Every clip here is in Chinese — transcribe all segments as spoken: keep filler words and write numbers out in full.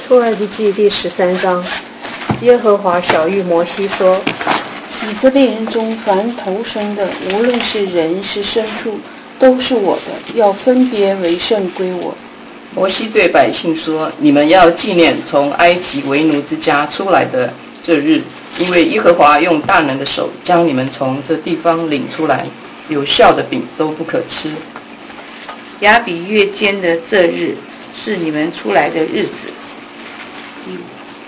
出埃及记第十三章，耶和华晓谕摩西说： 以色列人中凡头生的，无论是人是牲畜，都是我的，要分别为圣归我。 摩西对百姓说：你们要纪念从埃及为奴之家出来的这日，因为耶和华用大能的手将你们从这地方领出来，有酵的饼都不可吃。 亚比月间的这日是你们出来的日子。嗯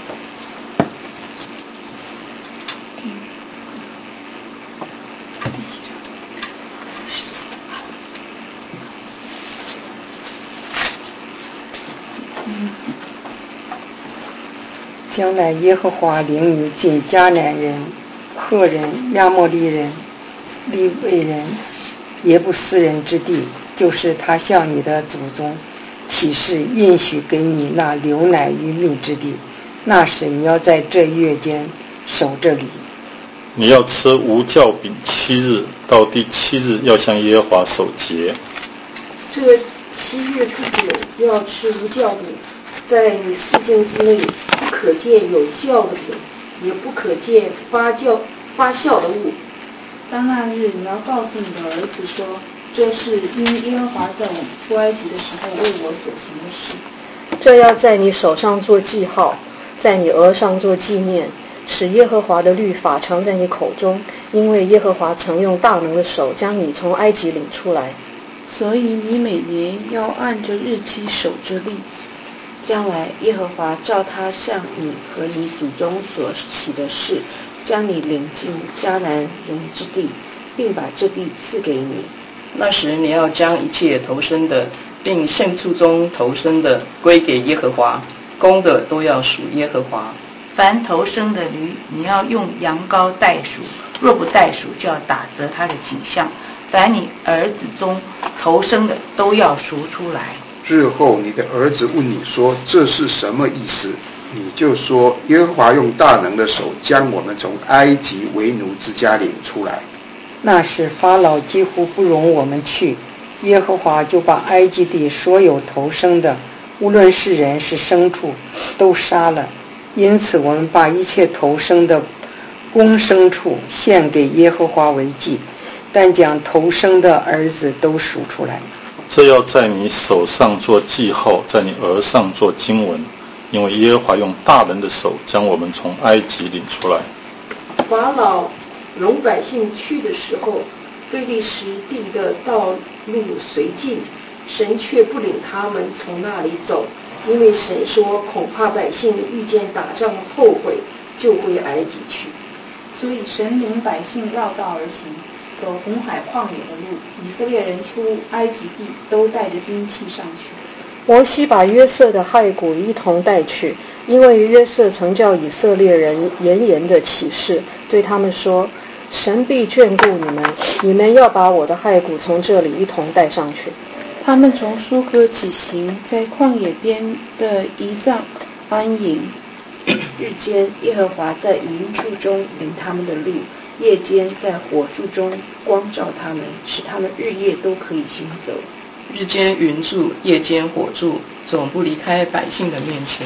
将来耶和华领你进迦南人、赫人、亚摩利人、利未人、耶布斯人之地，就是他向你的祖宗起誓应许给你那流奶与蜜之地。那时你要在这月间守这里。 你要吃无酵饼七日，到第七日要向耶和华守节。 这个七日之久要吃无酵饼，在你四境之内不可见有酵的饼，也不可见发酵发酵的物。 当那日你要告诉你的儿子说，这是因耶和华在我们出埃及的时候为我所行的事。 这要在你手上做记号，在你额上做纪念，使耶和华的律法常在你口中，因为耶和华曾用大能的手将你从埃及领出来。 所以你每年要按着日期守着例。 将来耶和华照他向你和你祖宗所起的事，将你领进迦南人之地，并把这地赐给你。 那时你要将一切头生的，并牲畜中头生的归给耶和华，公的都要属耶和华。 凡头生的驴，你要用羊羔代赎，若不代赎，就要打折他的颈项。凡你儿子中头生的，都要赎出来。 日后你的儿子问你说，这是什么意思？你就说，耶和华用大能的手将我们从埃及为奴之家领出来。 那时法老几乎不容我们去，耶和华就把埃及地所有头生的，无论是人是牲畜，都杀了。因此我们把一切头生的公牲畜献给耶和华为祭，但将头生的儿子都赎出来。 这要在你手上做记号，在你额上做经文，因为耶和华用大能的手将我们从埃及领出来。 法老容百姓去的时候，非利士地的道路随尽，神却不领他们从那里走，因为神说，恐怕百姓遇见打仗后悔，就归埃及去。 所以神领百姓绕道而行，走红海旷野的路。以色列人出埃及地都带着兵器上去。 摩西把约瑟的骸骨一同带去，因为约瑟曾叫以色列人严严的起誓，对他们说，神必眷顾你们，你们要把我的骸骨从这里一同带上去。 他们从苏格起行，在旷野边的以藏安营。 日间耶和华在云柱中领他们的路，夜间在火柱中光照他们，使他们日夜都可以行走。 日间云柱，夜间火柱，总不离开百姓的面前。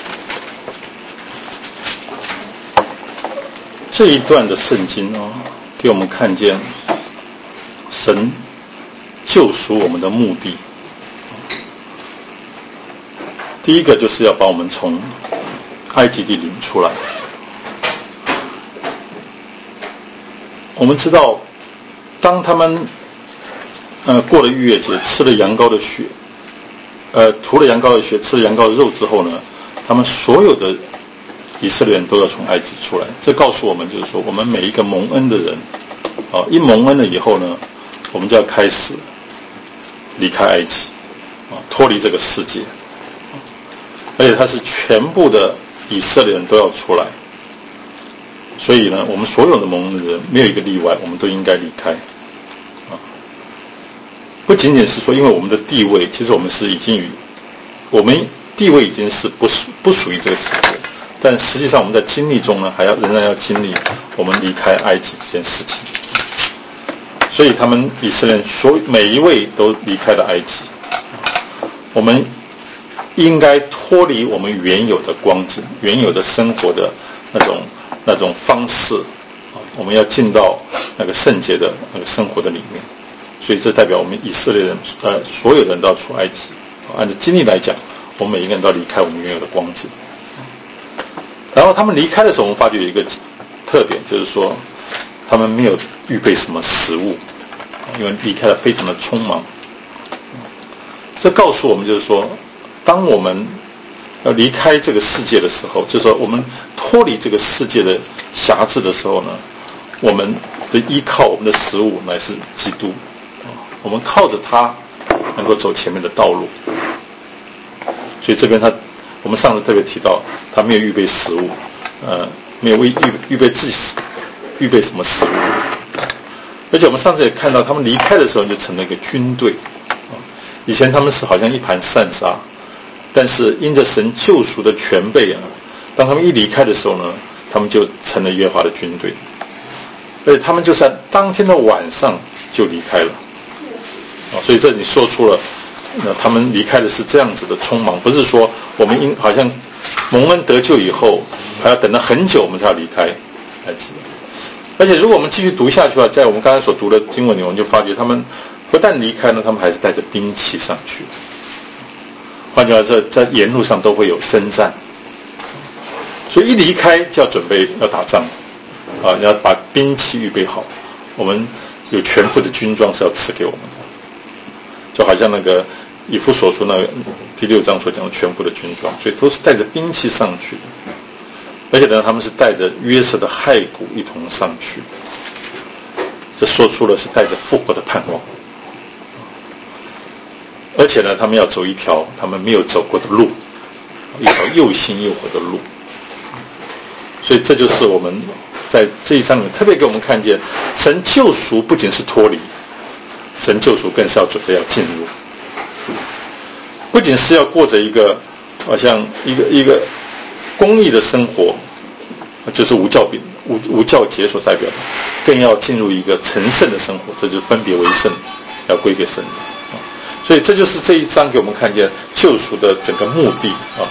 这一段的圣经哦，给我们看见神救赎我们的目的。第一个就是要把我们从埃及地领出来。我们知道，当他们呃过了逾越节，吃了羊羔的血，呃涂了羊羔的血，吃了羊羔的肉之后呢，他们所有的以色列人都要从埃及出来。这告诉我们，就是说，我们每一个蒙恩的人，啊、呃，一蒙恩了以后呢，我们就要开始离开埃及，啊、呃，脱离这个世界，而且他是全部的以色列人都要出来。所以呢，我们所有的蒙恩的人没有一个例外，我们都应该离开。啊，不仅仅是说，因为我们的地位，其实我们是已经与我们地位已经是不属不属于这个世界，但实际上我们在经历中呢，还要仍然要经历我们离开埃及这件事情。所以他们以色列人所每一位都离开了埃及。我们应该脱离我们原有的光景、原有的生活的那种那种方式，我们要进到那个圣洁的那个生活的里面。所以这代表我们以色列人，呃，所有人都要出埃及。按照经历来讲，我们每一个人都要离开我们原有的光景。然后他们离开的时候，我们发觉有一个特点，就是说他们没有预备什么食物，因为离开了非常的匆忙。这告诉我们，就是说，当我们要离开这个世界的时候，就是说我们脱离这个世界的辖制的时候呢，我们的依靠，我们的食物乃是基督。我们靠着他能够走前面的道路。所以这边他，我们上次特别提到，他没有预备食物，呃，没有为预预备自己预备什么食物。而且我们上次也看到，他们离开的时候就成了一个军队。以前他们是好像一盘散沙，但是因着神救赎的全备啊，当他们一离开的时候呢，他们就成了耶和华的军队。而且他们就在当天的晚上就离开了。所以这里说出了，那他们离开的是这样子的匆忙，不是说我们因好像蒙恩得救以后还要等了很久我们才要离开埃及。而且如果我们继续读下去的话，在我们刚才所读的经文里，我们就发觉他们不但离开呢，他们还是带着兵器上去。换句话说，在沿路上都会有征战，所以一离开就要准备要打仗啊，要把兵器预备好。我们有全副的军装是要赐给我们的。就好像那个以弗所书那个第六章所讲的全副的军装，所以都是带着兵器上去的。而且呢，他们是带着约瑟的骸骨一同上去，这说出了是带着复活的盼望。而且呢，他们要走一条他们没有走过的路，一条又新又活的路。所以这就是我们在这一章里面特别给我们看见，神救赎不仅是脱离，神救赎更是要准备要进入，不仅是要过着一个好像一个一个公义的生活，就是无教饼无无教节所代表的，更要进入一个成圣的生活，这就是分别为圣，要归给神。所以这就是这一章给我们看见救赎的整个目的啊。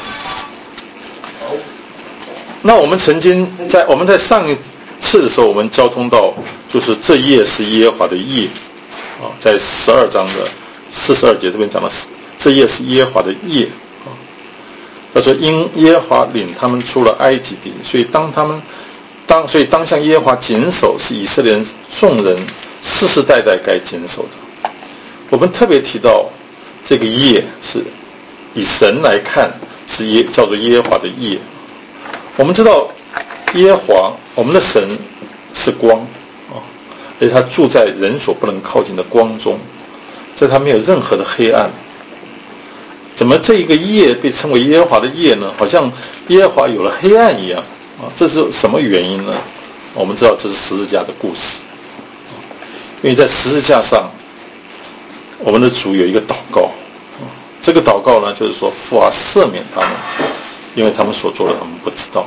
那我们曾经在我们在上一次的时候，我们交通到就是这夜是耶和华的夜。啊，在十二章的四十二节这边讲了，这夜是耶和华的夜啊。他说，因耶和华领他们出了埃及地，所以当他们当所以当向耶和华谨守，是以色列人众人世世代代该谨守的。我们特别提到这个夜是以神来看是耶叫做耶和华的夜。我们知道耶和华我们的神是光。而且他住在人所不能靠近的光中，在他没有任何的黑暗。怎么这一个夜被称为耶和华的夜呢？好像耶和华有了黑暗一样啊！这是什么原因呢？我们知道这是十字架的故事，因为在十字架上，我们的主有一个祷告，这个祷告呢，就是说父啊，赦免他们，因为他们所做的他们不知道。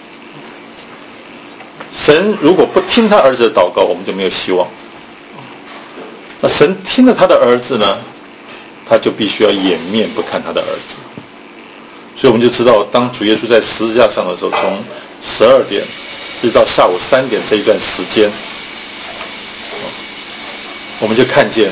神如果不听他儿子的祷告，我们就没有希望。那神听了他的儿子呢，他就必须要掩面不看他的儿子。所以我们就知道，当主耶稣在十字架上的时候，从十二点一直到下午三点这一段时间，我们就看见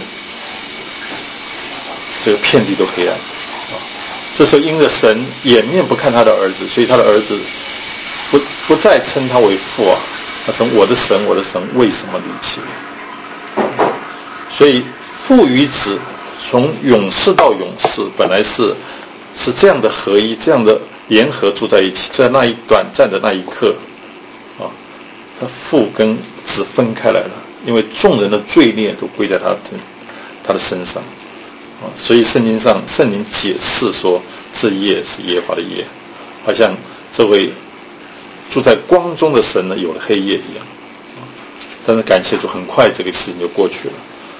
这个遍地都黑暗。这时候因着神掩面不看他的儿子，所以他的儿子不不再称他为父啊，他说我的神我的神为什么离弃我？所以父与子从永世到永世本来是是这样的合一，这样的联合住在一起，在那一短暂的那一刻啊，他父跟子分开来了，因为众人的罪孽都归在他的他的身上啊，所以圣经上圣灵解释说这夜是耶和华的夜，好像这位住在光中的神呢有了黑夜一样。但是感谢主，很快这个事情就过去了，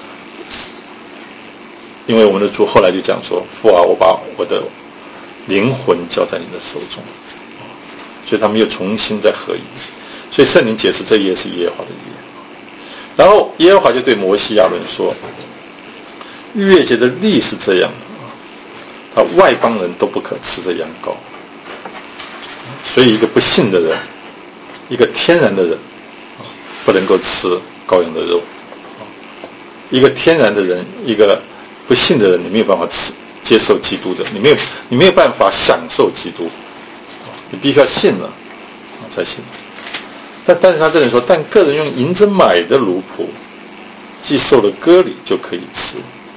因为我们的主后来就讲说，父啊，我把我的灵魂交在你的手中，所以他们又重新再合一。所以圣灵解释这夜是耶和华的夜。然后耶和华就对摩西亚伦说，逾越节的例是这样的， 他外邦人都不可吃这羊羔。所以一个不信的人，一个天然的人，不能够吃羔羊的肉。一个天然的人，一个不信的人，你没有办法吃接受基督的，你没有你没有办法享受基督，你必须要信了才行。但但是他这里说，但个人用银子买的奴仆，既受了割礼，就可以吃。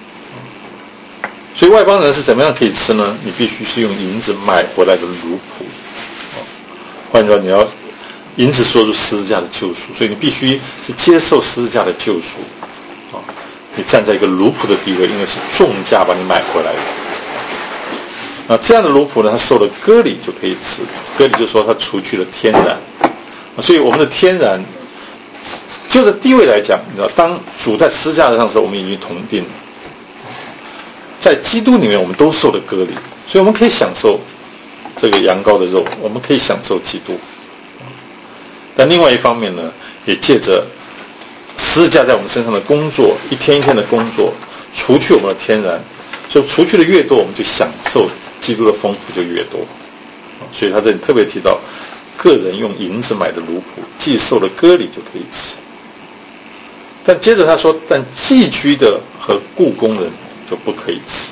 所以外邦人是怎么样可以吃呢？你必须是用银子买回来的奴仆。换句话说，你要银子说出十字架的救赎，所以你必须是接受十字架的救赎。你站在一个奴仆的地位，因为是重价把你买回来的。那这样的奴仆呢，他受了割礼就可以吃。割礼就是说他除去了天然。所以我们的天然，就是地位来讲，你知道，当主在十字架上的时候，我们已经同定了。在基督里面，我们都受了割礼，所以我们可以享受这个羊羔的肉，我们可以享受基督。但另外一方面呢，也借着十字架在我们身上的工作，一天一天的工作，除去我们的天然，所以除去的越多，我们就享受基督的丰富就越多。所以他这里特别提到，个人用银子买的奴仆，既受了割礼就可以吃。但接着他说，但寄居的和雇工人就不可以吃。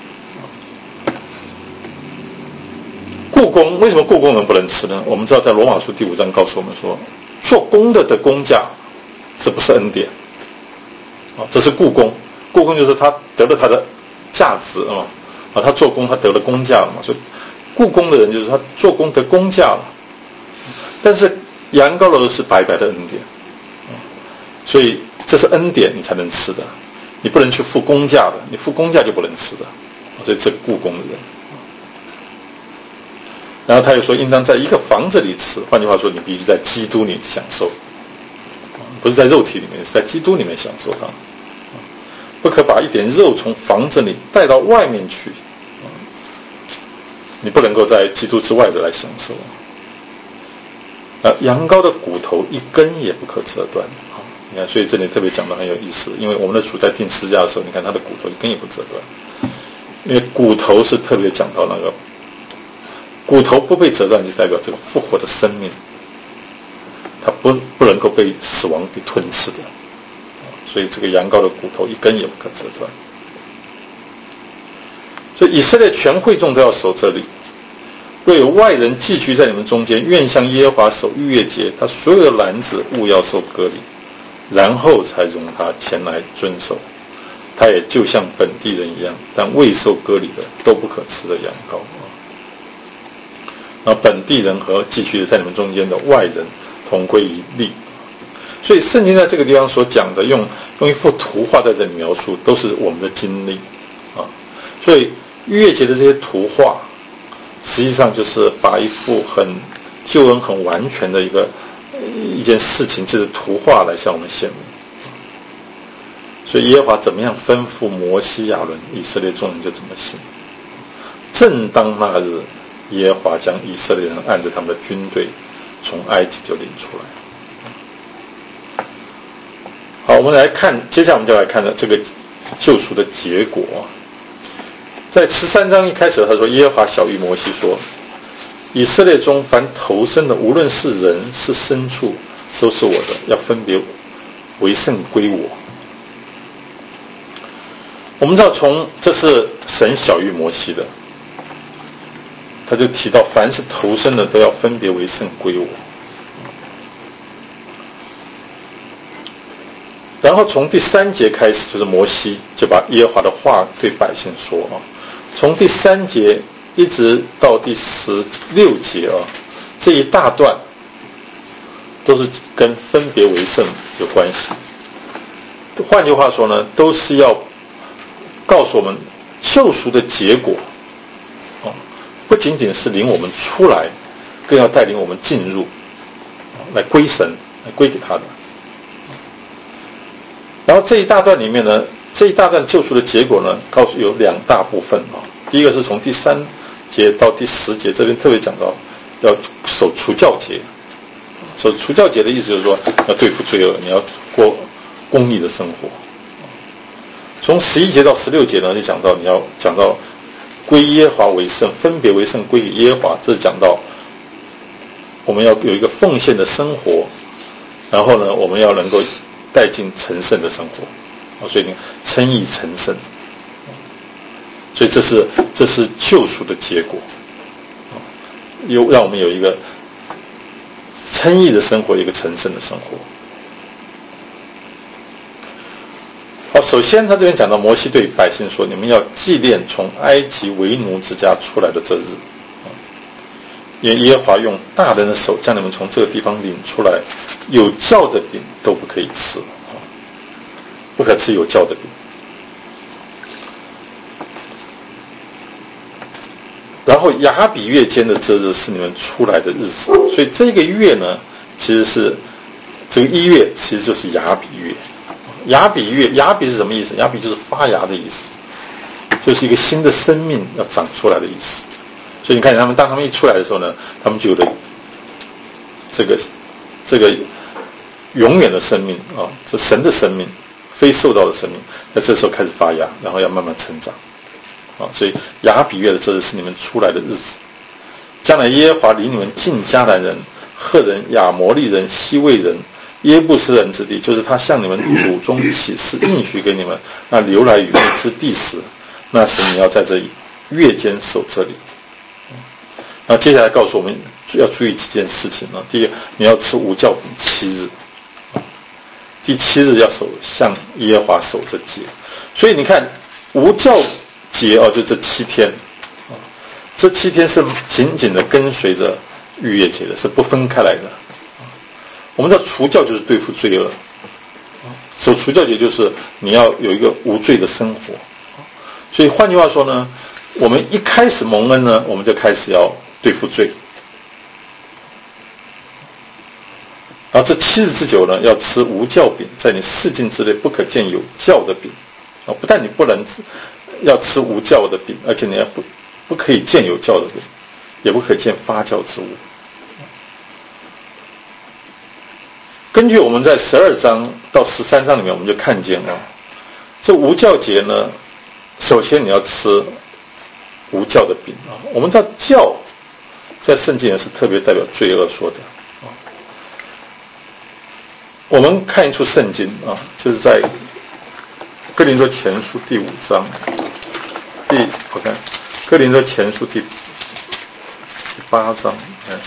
雇工，为什么雇工人不能吃呢？我们知道在罗马书第五章告诉我们说，做工的的工价，这不是恩典啊，这是雇工。雇工就是他得了他的价值啊，啊，他做工他得了工价了嘛，所以雇工的人就是他做工得工价了。但是羊羔的是白白的恩典，所以这是恩典你才能吃的，你不能去付工价的，你付工价就不能吃的，所以这个雇工的人。然后他又说，应当在一个房子里吃，换句话说，你必须在基督里享受，不是在肉体里面，是在基督里面享受它，不可把一点肉从房子里带到外面去，你不能够在基督之外的来享受。啊，羊羔的骨头一根也不可折断。啊，你看，所以这里特别讲的很有意思，因为我们的主在定十字架的时候，你看他的骨头一根也不折断，因为骨头是特别讲到那个骨头不被折断，就代表这个复活的生命，它不不能够被死亡给吞噬掉，所以这个羊羔的骨头一根也不可折断。所以以色列全会众都要守这里。若有外人寄居在你们中间，愿向耶和华守逾越节，他所有的男子务要受割礼，然后才容他前来遵守。他也就像本地人一样，但未受割礼的都不可吃的羊羔。那本地人和寄居在你们中间的外人同归一例。所以圣经在这个地方所讲的，用用一幅图画在这里描述，都是我们的经历啊。所以逾越节的这些图画，实际上就是把一幅很救恩很完全的一个一件事情，就是图画来向我们显明。所以耶和华怎么样吩咐摩西亚伦，以色列众人就怎么行。正当那日，耶和华将以色列人按着他们的军队从埃及就领出来。好，我们来看，接下来我们就来看这个救赎的结果。在十三章一开始，他说耶和华晓谕摩西说，以色列中凡投生的，无论是人是牲畜，都是我的，要分别为圣归我。我们知道，从这是神晓谕摩西的，他就提到凡是投生的都要分别为圣归我。然后从第三节开始，就是摩西就把耶和华的话对百姓说啊。从第三节一直到第十六节啊，这一大段都是跟分别为圣有关系。换句话说呢，都是要告诉我们救赎的结果啊，不仅仅是领我们出来，更要带领我们进入，来归神，来归给他的。然后这一大段里面呢，这一大段救赎的结果呢，告诉有两大部分啊。第一个是从第三节到第十节，这边特别讲到要守除酵节。守除酵节的意思就是说，要对付罪恶，你要过公义的生活。从十一节到十六节呢，就讲到你要讲到归耶和华为圣，分别为圣归给耶和华。这是讲到我们要有一个奉献的生活，然后呢，我们要能够带进成圣的生活。所以你称义成圣，所以这是这是救赎的结果，有让我们有一个称义的生活，一个成圣的生活。好，首先他这边讲到摩西对百姓说，你们要纪念从埃及为奴之家出来的这日，因为耶和华用大能的手将你们从这个地方领出来，有酵的饼都不可以吃，不可吃有酵的饼。然后亚比月间的这日是你们出来的日子，所以这个月呢，其实是这个一月，其实就是亚比月。亚比月，亚比是什么意思？亚比就是发芽的意思，就是一个新的生命要长出来的意思。所以你看他们，当他们一出来的时候呢，他们就有了这个这个永远的生命啊，这神的生命，非受造的生命，在这时候开始发芽，然后要慢慢成长啊。所以亚比月的这日是你们出来的日子。将来耶和华领你们进迦南人、赫人、亚摩利人、西魏人、耶布斯人之地，就是他向你们祖宗起誓应许给你们那流来与蜜之地时，那时你要在这月间守这里。那接下来告诉我们要注意几件事情呢？第一，你要吃无酵饼七日，第七日要守向耶和华守这节。所以你看无酵节哦，就这七天，这七天是紧紧的跟随着逾越节的，是不分开来的。我们知道除酵就是对付罪恶，守除酵节就是你要有一个无罪的生活。所以换句话说呢，我们一开始蒙恩呢，我们就开始要对付罪。然后这七日之久呢，要吃无酵饼，在你四境之内不可见有酵的饼。不但你不能要吃无酵的饼，而且你也不不可以见有酵的饼，也不可以见发酵之物。根据我们在十二章到十三章里面，我们就看见了这无酵节呢，首先你要吃无酵的饼啊。我们知道酵在圣经也是特别代表罪恶说的啊。我们看一处圣经啊，就是在哥林多前书第五章，第我看哥林多前书第第八章，哎。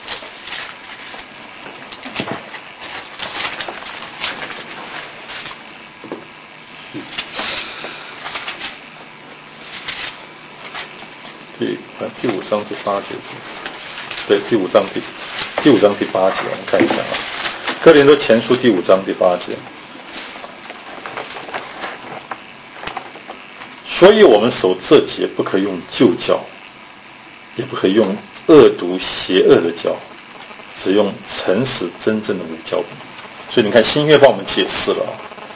第第五章第八节是不是？对，第五章第第五章第八节，我们看一下啊，《哥林多前书》第五章第八节。所以我们守这节，不可用旧酵，也不可用恶毒邪恶的酵，只用诚实真正的无酵饼。所以你看新约帮我们解释了啊，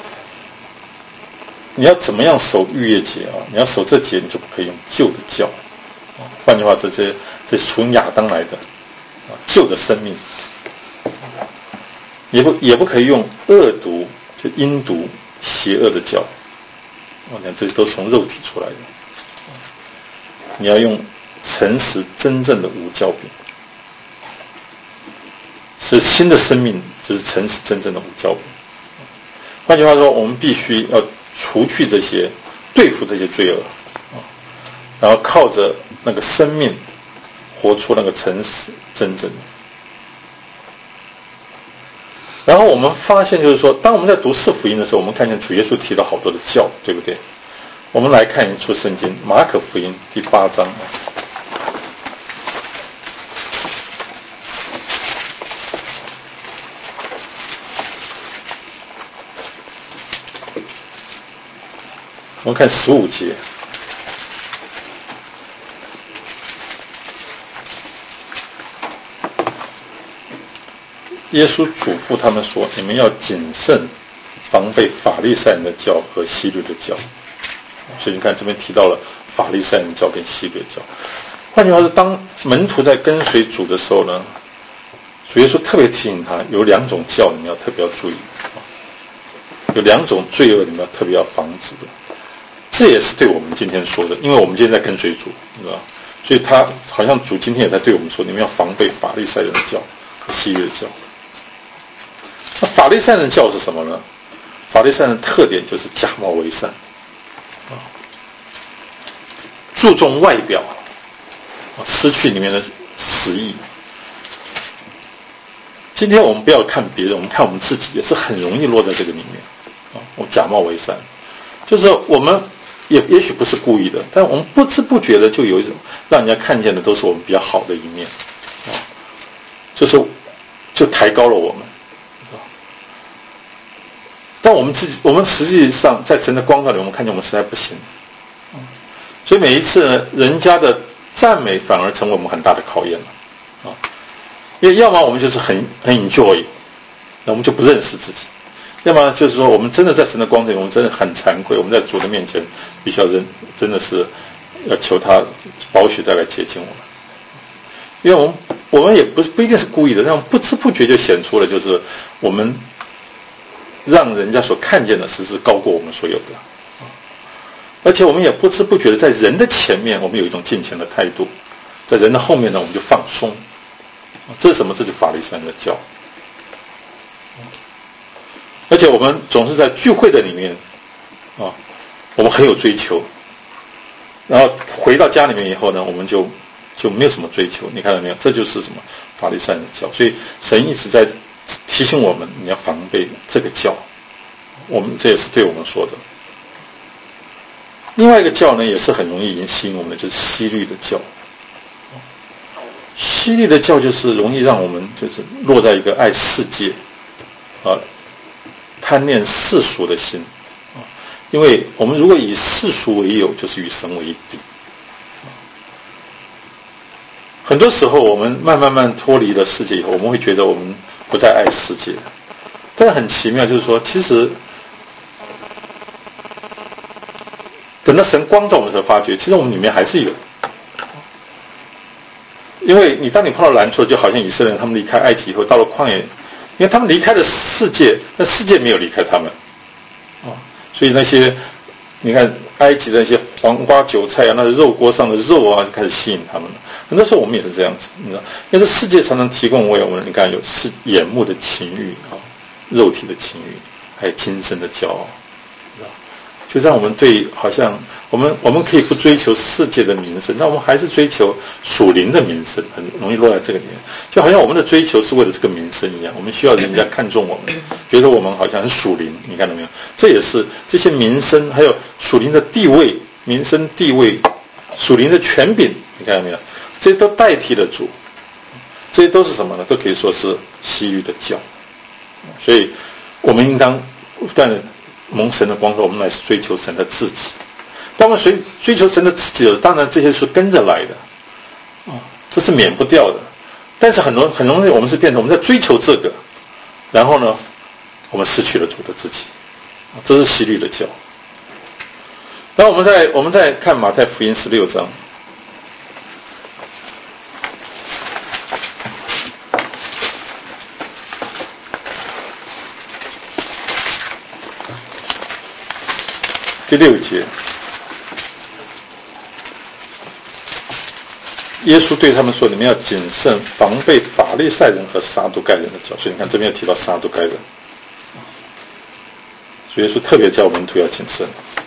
你要怎么样守逾越节啊？你要守这节，你就不可以用旧的酵。换句话说，这这是从亚当来的旧的生命，也不也不可以用恶毒，就阴毒邪恶的酵。我看这些都从肉体出来的。你要用诚实真正的无酵饼，是新的生命，就是诚实真正的无酵饼。换句话说，我们必须要除去这些，对付这些罪恶，然后靠着那个生命活出那个诚实真正的。然后我们发现就是说，当我们在读四福音的时候，我们看见主耶稣提到好多的教，对不对？我们来看一处圣经，马可福音第八章。我们看十五节。耶稣嘱咐他们说，你们要谨慎防备法利赛人的教和希律的教。所以你看这边提到了法利赛人教跟希律的教。换句话说，当门徒在跟随主的时候呢，主耶稣特别提醒他，有两种教你们要特别要注意，有两种罪恶你们要特别要防止的。 这也是对我们今天说的，因为我们今天在跟随主，知道吧？所以他好像主今天也在对我们说，你们要防备法利赛人的教和西律的教。那法利赛人的教是什么呢？法利赛人的特点就是假冒为善，啊，注重外表，啊，失去里面的实意。今天我们不要看别人，我们看我们自己，也是很容易落在这个里面，啊，我假冒为善，就是我们也也许不是故意的，但我们不知不觉的就有一种让人家看见的都是我们比较好的一面，啊，就是就抬高了我们。但我们自己，我们实际上在神的光照里，我们看见我们实在不行，所以每一次呢，人家的赞美反而成为我们很大的考验了，啊，因为要么我们就是很很 enjoy， 那我们就不认识自己；要么就是说我们真的在神的光照里，我们真的很惭愧，我们在主的面前必须要认，真的是要求他宝血再来洁净我们，因为我们我们也不不一定是故意的，但不知不觉就显出了，就是我们。让人家所看见的实是高过我们所有的，而且我们也不知不觉的在人的前面我们有一种敬虔的态度，在人的后面呢我们就放松，这是什么？这就是法利赛人的教。而且我们总是在聚会的里面啊，我们很有追求，然后回到家里面以后呢，我们就就没有什么追求。你看到没有？这就是什么？法利赛人的教。所以神一直在提醒我们，你要防备这个教，我们这也是对我们说的。另外一个教呢，也是很容易吸引我们的，就是希律的教。希律的教就是容易让我们就是落在一个爱世界啊、贪恋世俗的心啊，因为我们如果以世俗为友，就是与神为敌。很多时候，我们慢慢慢脱离了世界以后，我们会觉得我们不再爱世界，但是很奇妙，就是说，其实等到神光照我们的时候，发觉其实我们里面还是有。因为你当你碰到难处，就好像以色列人他们离开埃及以后，到了旷野，因为他们离开了世界，但世界没有离开他们啊，所以那些你看埃及的那些黄瓜韭菜啊，那肉锅上的肉啊，就开始吸引他们了。很多时候我们也是这样子，你知道，因为这世界常常提供为我们，你看有是眼目的情欲啊，肉体的情欲，还有今生的骄傲，知道，就让我们对好像我们我们可以不追求世界的名声，但我们还是追求属灵的名声，很容易落在这个里面。就好像我们的追求是为了这个名声一样，我们需要人家看重我们，觉得我们好像很属灵，你看到没有？这也是这些名声，还有属灵的地位、名声地位、属灵的权柄，你看到没有？这些都代替了主，这些都是什么呢？都可以说是西律的教。所以我们应当不断的蒙神的光照，我们来追求神的自己。当我们追追求神的自己，当然这些是跟着来的啊，这是免不掉的。但是很多很容易我们是变成我们在追求这个，然后呢，我们失去了主的自己，这是西律的教。然后我们再我们再看马太福音十六章。第六节，耶稣对他们说：“你们要谨慎，防备法利赛人和撒都该人的教。”所以你看，这边有提到撒都该人，所以耶稣特别叫门徒要谨慎。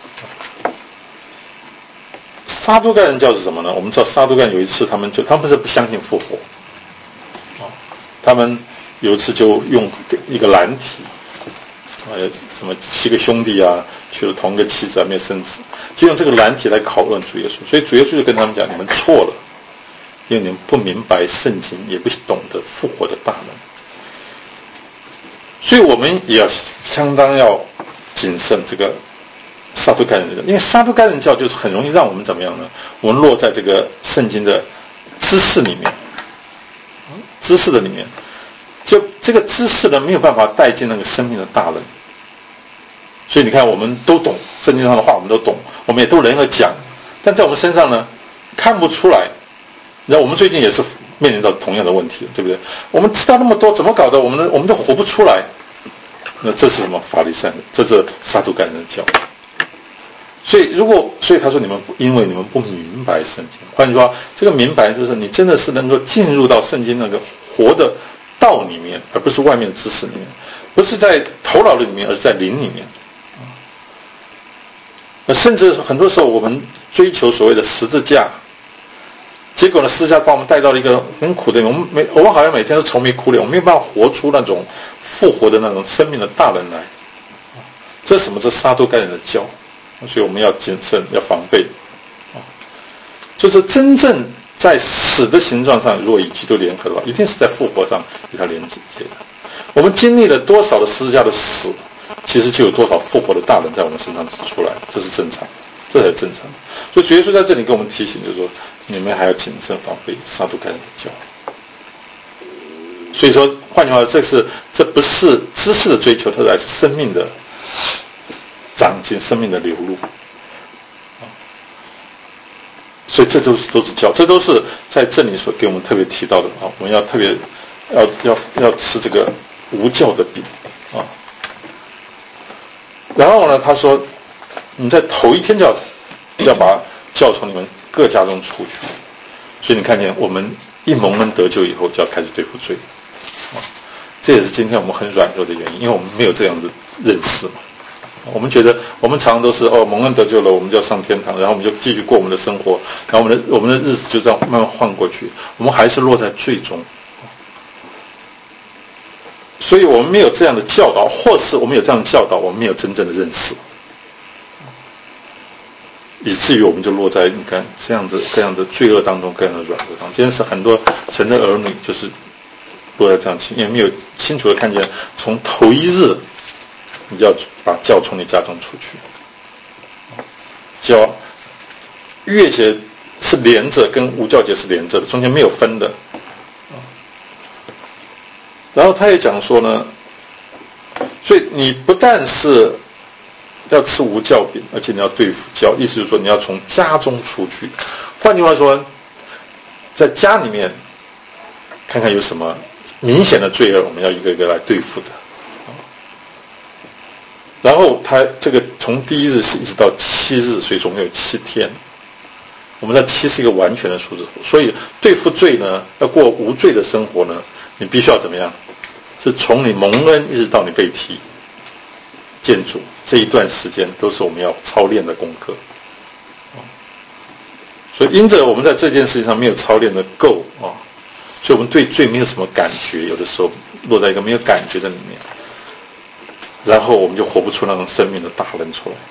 撒都该人教是什么呢？我们知道撒都该人有一次，他们就他们是不相信复活，他们有一次就用一个难题。呃，什么七个兄弟啊，娶了同一个妻子啊，没有生子，就用这个难题来考论主耶稣。所以主耶稣就跟他们讲：你们错了，因为你们不明白圣经，也不懂得复活的大能。所以我们也要相当要谨慎这个撒都该人教，因为撒都该人教就是很容易让我们怎么样呢？我们落在这个圣经的知识里面，知识的里面，就这个知识呢没有办法带进那个生命的大能。所以你看，我们都懂圣经上的话，我们都懂，我们也都能够讲，但在我们身上呢，看不出来。然后我们最近也是面临到同样的问题，对不对？我们知道那么多，怎么搞的？我们我们都活不出来。那这是什么？法利赛人，这是撒都该人的教。 所以如果所以他说你们因为你们不明白圣经，换句话说，这个明白就是你真的是能够进入到圣经那个活的道里面，而不是外面的知识里面，不是在头脑里面，而是在灵里面。呃，甚至很多时候我们追求所谓的十字架，结果呢，十字架把我们带到了一个很苦的，我们每我们好像每天都愁眉苦脸，我们没有办法活出那种复活的那种生命的大人来。这是什么？这是撒都该人的教，所以我们要谨慎，要防备。就是真正在死的形状上，如果与基督联合的话，一定是在复活上与它连接的。我们经历了多少的十字架的死，其实就有多少复活的大人在我们身上出来，这是正常，这才是正常。所以主耶稣在这里给我们提醒，就是说你们还要谨慎防备撒都该人的教。所以说，换句话说，这是这不是知识的追求，它才是生命的长进，生命的流露。所以这都是都是教，这都是在这里所给我们特别提到的啊，我们要特别要要要吃这个无教的饼啊。然后呢，他说你在头一天就要要把教从你们各家中除去。所以你看见我们一蒙恩得救以后，就要开始对付罪啊。这也是今天我们很软弱的原因，因为我们没有这样的认识嘛。我们觉得我们常常都是哦蒙恩得救了，我们就要上天堂，然后我们就继续过我们的生活，然后我们的我们的日子就这样慢慢换过去，我们还是落在罪中。所以我们没有这样的教导，或是我们有这样的教导，我们没有真正的认识，以至于我们就落在你看这样子各样的罪恶当中，各样的软弱当中。今天是很多神的儿女就是落在这样，也没有清楚的看见从头一日你就要把教从你家中出去。教逾节是连着，跟无教节是连着的，中间没有分的。然后他也讲说呢，所以你不但是要吃无教饼，而且你要对付教，意思就是说你要从家中出去。换句话说，在家里面看看有什么明显的罪恶，我们要一个一个来对付的。然后他这个从第一日是一直到七日，所以总共有七天。我们的七是一个完全的数字，所以对付罪呢，要过无罪的生活呢，你必须要怎么样？是从你蒙恩一直到你被提见主这一段时间，都是我们要操练的功课。所以因着我们在这件事情上没有操练的够啊，所以我们对罪没有什么感觉，有的时候落在一个没有感觉的里面。然后我们就活不出那种生命的大人出来。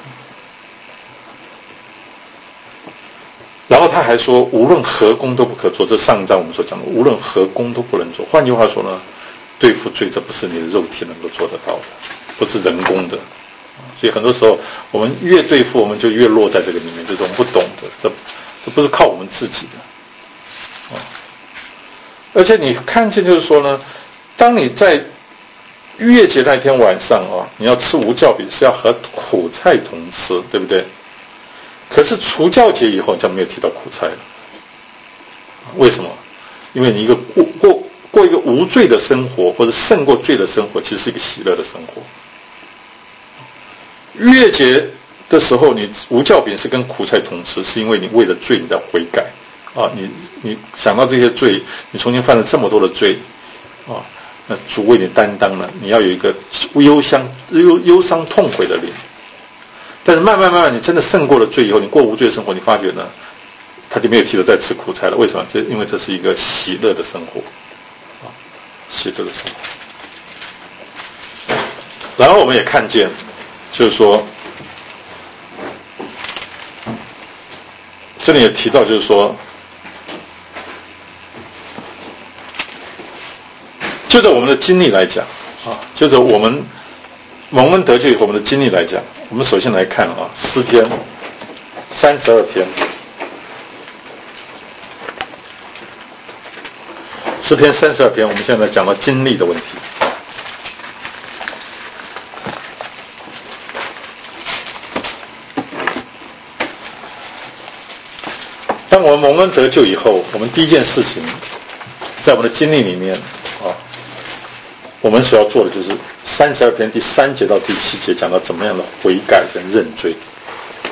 然后他还说，无论何工都不可做，这上一章我们所讲的，无论何工都不能做。换句话说呢，对付罪，这不是你的肉体能够做得到的，不是人工的。所以很多时候，我们越对付，我们就越落在这个里面，这种不懂的，这这不是靠我们自己的。而且你看见就是说呢，当你在逾越节那天晚上啊，你要吃无酵饼是要和苦菜同吃，对不对？可是除酵节以后就没有提到苦菜了。为什么？因为你一个过过过一个无罪的生活，或者胜过罪的生活，其实是一个喜乐的生活。逾越节的时候，你无酵饼是跟苦菜同吃，是因为你为了罪你在悔改啊，你你想到这些罪，你重新犯了这么多的罪啊。那主为你担当了，你要有一个忧伤、忧忧伤、痛悔的灵。但是慢慢慢慢，你真的胜过了罪以后，你过无罪的生活，你发觉呢，他就没有提到再吃苦菜了。为什么？这因为这是一个喜乐的生活，啊，喜乐的生活。然后我们也看见，就是说，这里也提到，就是说。就着我们的经历来讲啊，就着我们蒙恩得救以后我们的经历来讲，我们首先来看啊，诗篇三十二篇，诗篇三十二篇，我们现在讲到经历的问题。当我们蒙恩得救以后，我们第一件事情，在我们的经历里面啊。我们所要做的就是三十二篇第三节到第七节讲到怎么样的悔改跟认罪。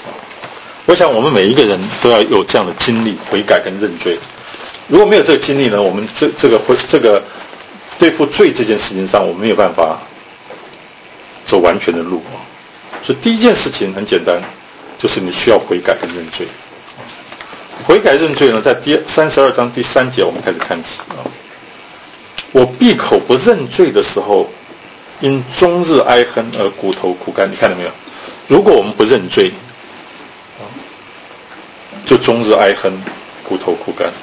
我想我们每一个人都要有这样的经历，悔改跟认罪。如果没有这个经历呢，我们这这个会这个对付罪这件事情上，我们没有办法走完全的路。所以第一件事情很简单，就是你需要悔改跟认罪。悔改认罪呢，在第三十二章第三节我们开始看起啊。我闭口不认罪的时候，因终日哀恨而骨头枯干。你看到没有？如果我们不认罪，就终日哀恨，骨头枯干。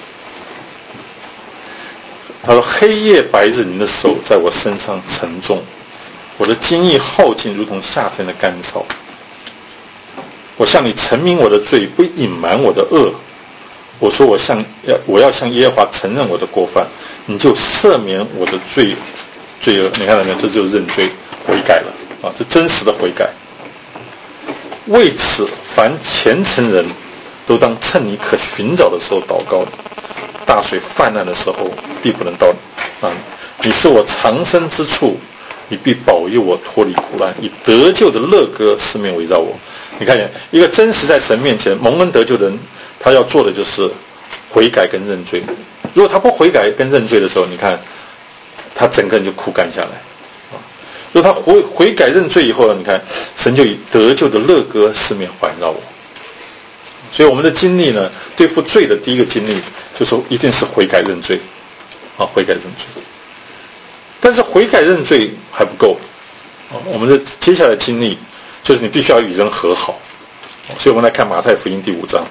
他说：黑夜白日，你的手在我身上沉重，我的精液耗尽，如同夏天的干草。我向你陈明我的罪，不隐瞒我的恶。我说我向要我要向耶和华承认我的过犯，你就赦免我的罪罪恶。你看到没有？这就是认罪悔改了啊！这真实的悔改。为此，凡虔诚人都当趁你可寻找的时候祷告。大水泛滥的时候，必不能到啊！你是我藏身之处，你必保佑我脱离苦难，以得救的乐歌四面围绕我。你看见一个真实在神面前蒙恩得救的人，他要做的就是悔改跟认罪。如果他不悔改跟认罪的时候，你看他整个人就枯干下来。如果他悔悔改认罪以后呢，你看神就以得救的乐歌四面环绕我。所以我们的经历呢，对付罪的第一个经历就是一定是悔改认罪啊，悔改认罪。但是悔改认罪还不够啊，我们的接下来经历就是你必须要与人和好。所以我们来看马太福音第五章。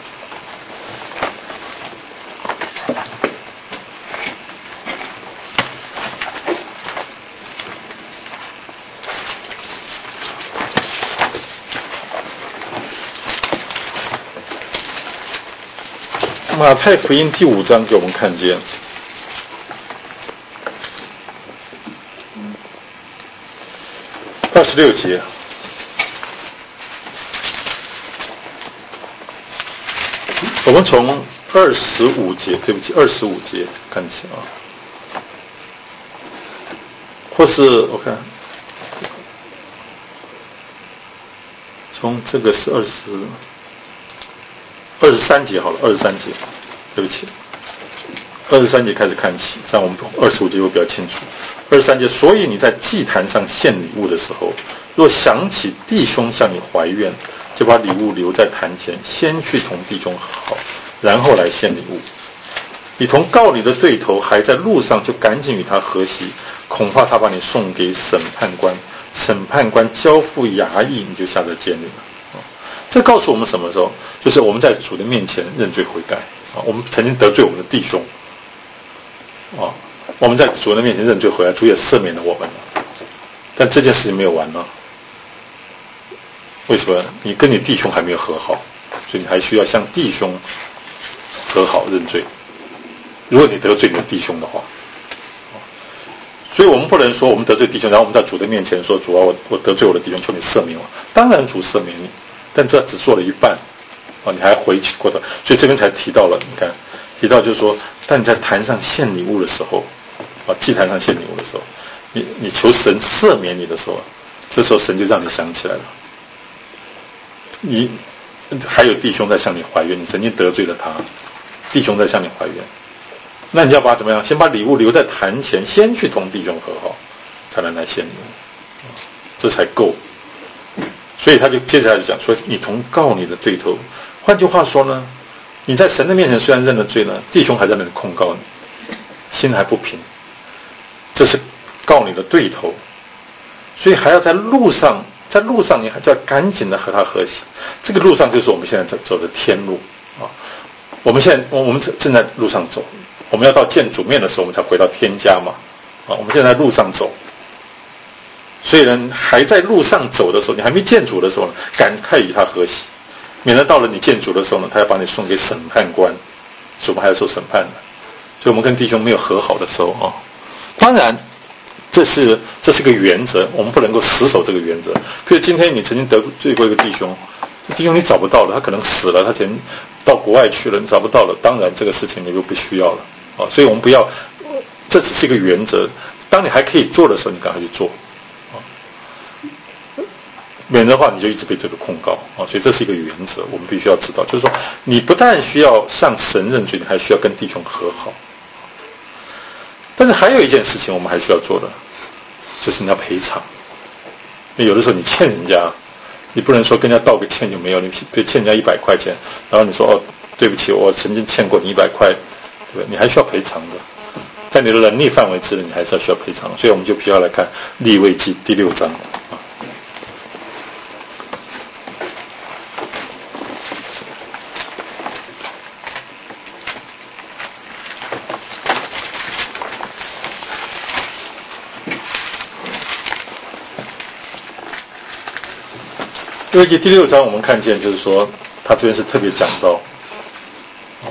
马太福音第五章给我们看见，二十六节，我们从二十五节，对不起，二十五节看起啊，或是我看，从这个是二十。二十三节好了，二十三节，对不起，二十三节开始看起，这样我们二十五节会比较清楚。二十三节，所以你在祭坛上献礼物的时候，若想起弟兄向你怀怨，就把礼物留在坛前，先去同弟兄和好，然后来献礼物。你同告你的对头还在路上，就赶紧与他和稀，恐怕他把你送给审判官，审判官交付衙役，你就下在监里了。这告诉我们什么时候？就是我们在主的面前认罪悔改啊！我们曾经得罪我们的弟兄啊，我们在主的面前认罪悔改，主也赦免了我们了。但这件事情没有完呢。为什么？你跟你弟兄还没有和好，所以你还需要向弟兄和好认罪。如果你得罪你的弟兄的话，所以我们不能说我们得罪弟兄，然后我们在主的面前说：“主啊，我我得罪我的弟兄，求你赦免我。”当然主赦免你。但这只做了一半啊，你还回去过的，所以这边才提到了，你看提到就是说，当你在坛上献礼物的时候啊，祭坛上献礼物的时候，你你求神赦免你的时候，这时候神就让你想起来了，你还有弟兄在向你怀怨，你曾经得罪了他，弟兄在向你怀怨，那你要把怎么样？先把礼物留在坛前，先去同弟兄和好，才能来献礼物，这才够。所以他就接下来就讲说，你同告你的对头，换句话说呢，你在神的面前虽然认了罪呢，弟兄还在那里控告你，心还不平，这是告你的对头，所以还要在路上，在路上你还要赶紧的和他和谐。这个路上就是我们现在走的天路啊，我们现在我们正在路上走，我们要到见主面的时候，我们才回到天家嘛啊，我们现在在路上走。所以呢，还在路上走的时候，你还没见主的时候呢，赶快与他和谐，免得到了你见主的时候呢，他要把你送给审判官，所以我们还要受审判的。所以我们跟弟兄没有和好的时候啊，当然这是这是个原则，我们不能够死守这个原则。比如今天你曾经得罪过一个弟兄，这弟兄你找不到了，他可能死了，他前到国外去了，你找不到了，当然这个事情你就不需要了啊。所以我们不要，这只是一个原则。当你还可以做的时候，你赶快去做。 免得的话你就一直被这个控告啊。所以这是一个原则，我们必须要知道，就是说你不但需要向神认罪，你还需要跟弟兄和好。但是还有一件事情我们还需要做的，就是你要赔偿。有的时候你欠人家，你不能说跟人家道个歉就没有，你对欠人家一百块钱，然后你说哦对不起，我曾经欠过你一百块，对吧？你还需要赔偿的，在你的能力范围之内，你还是要需要赔偿。所以我们就必须要来看利未记第六章啊。利未记第六章，我们看见就是说，他这边是特别讲到，啊，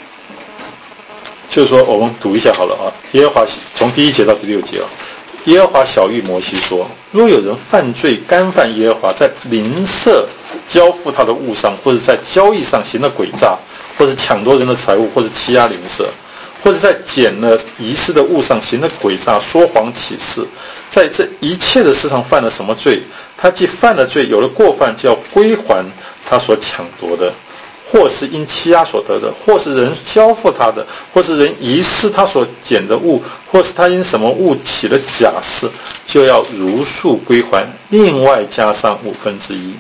就是说我们读一下好了啊。耶和华从第一节到第六节啊，耶和华晓谕摩西说：若有人犯罪，干犯耶和华，在邻舍交付他的物上，或者在交易上行了诡诈，或者抢夺人的财物，或者欺压邻舍，或者在捡了遗失的物上行了诡诈，说谎起誓，在这一切的事上犯了什么罪？他既犯了罪，有了过犯，就要归还他所抢夺的，或是因欺压所得的，或是人交付他的，或是人遗失他所捡的物，或是他因什么物起了假誓，就要如数归还，另外加上五分之一。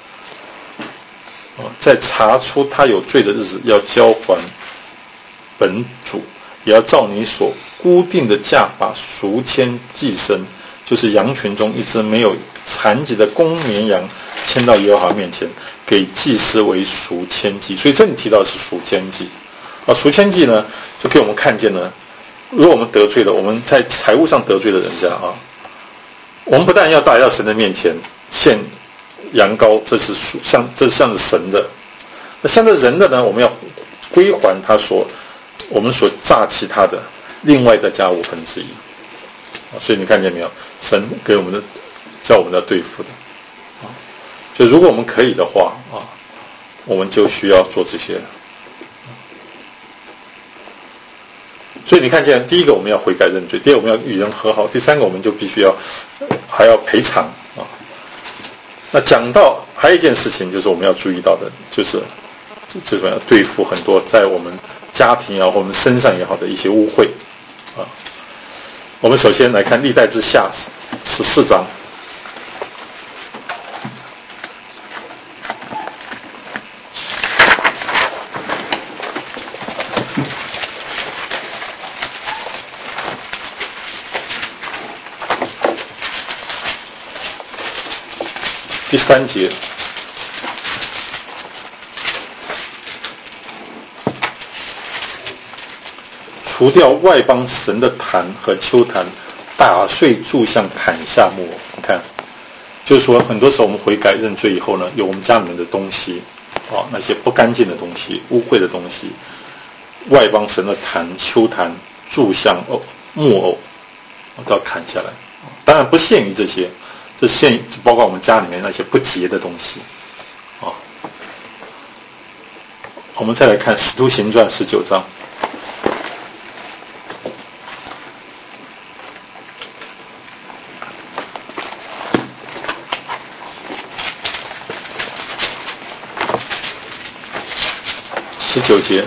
在查出他有罪的日子，要交还本主，也要照你所固定的价把赎愆祭牲，就是羊群中一只没有残疾的公绵羊，牵到耶和华面前，给祭司为赎愆祭。所以这里提到的是赎愆祭啊，赎愆祭呢，就给我们看见了，如果我们得罪了，我们在财务上得罪了人家啊，我们不但要带到神的面前献羊羔，这是属像这是像是神的，那像是人的呢，我们要归还他所我们所诈欺他的，另外再加五分之一。所以你看见没有？神给我们的叫我们要对付的啊，就如果我们可以的话啊，我们就需要做这些。所以你看见，第一个我们要悔改认罪，第二我们要与人和好，第三个我们就必须要还要赔偿啊。那讲到还有一件事情，就是我们要注意到的，就是这种要对付很多在我们家庭也好，或我们身上也好的一些污秽啊。我们首先来看历代志下十四章。第三节，除掉外邦神的坛和丘坛，打碎柱像，砍下木偶。你看，就是说很多时候我们悔改认罪以后呢，有我们家里面的东西啊，那些不干净的东西、污秽的东西，外邦神的坛、丘坛、柱像、偶、木偶都要砍下来。当然不限于这些。这现包括我们家里面那些不洁的东西啊。我们再来看《使徒行传》十九章，十九节。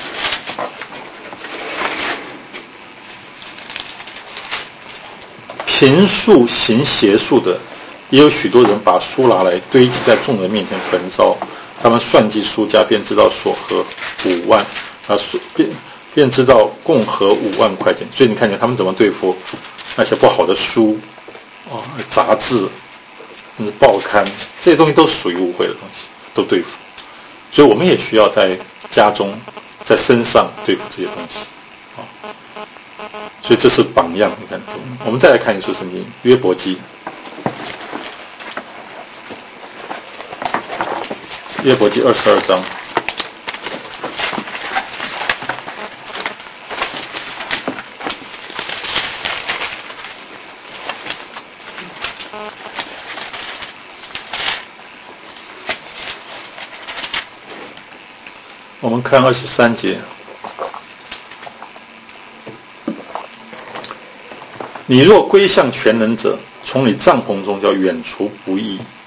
凭数行邪术的，也有许多人把书拿来堆积在众人面前焚烧。他们算计书价，便知道所合五万啊，便便知道共合五万块钱。所以你看见他们怎么对付那些不好的书啊、杂志、报刊，这些东西都是属于污秽的东西，都对付。所以我们也需要在家中、在身上对付这些东西啊。所以这是榜样，你看，我们再来看一处圣经，约伯记，约伯记二十二章，我们看二十三节。你若归向全能者，从你帐篷中要远除不义，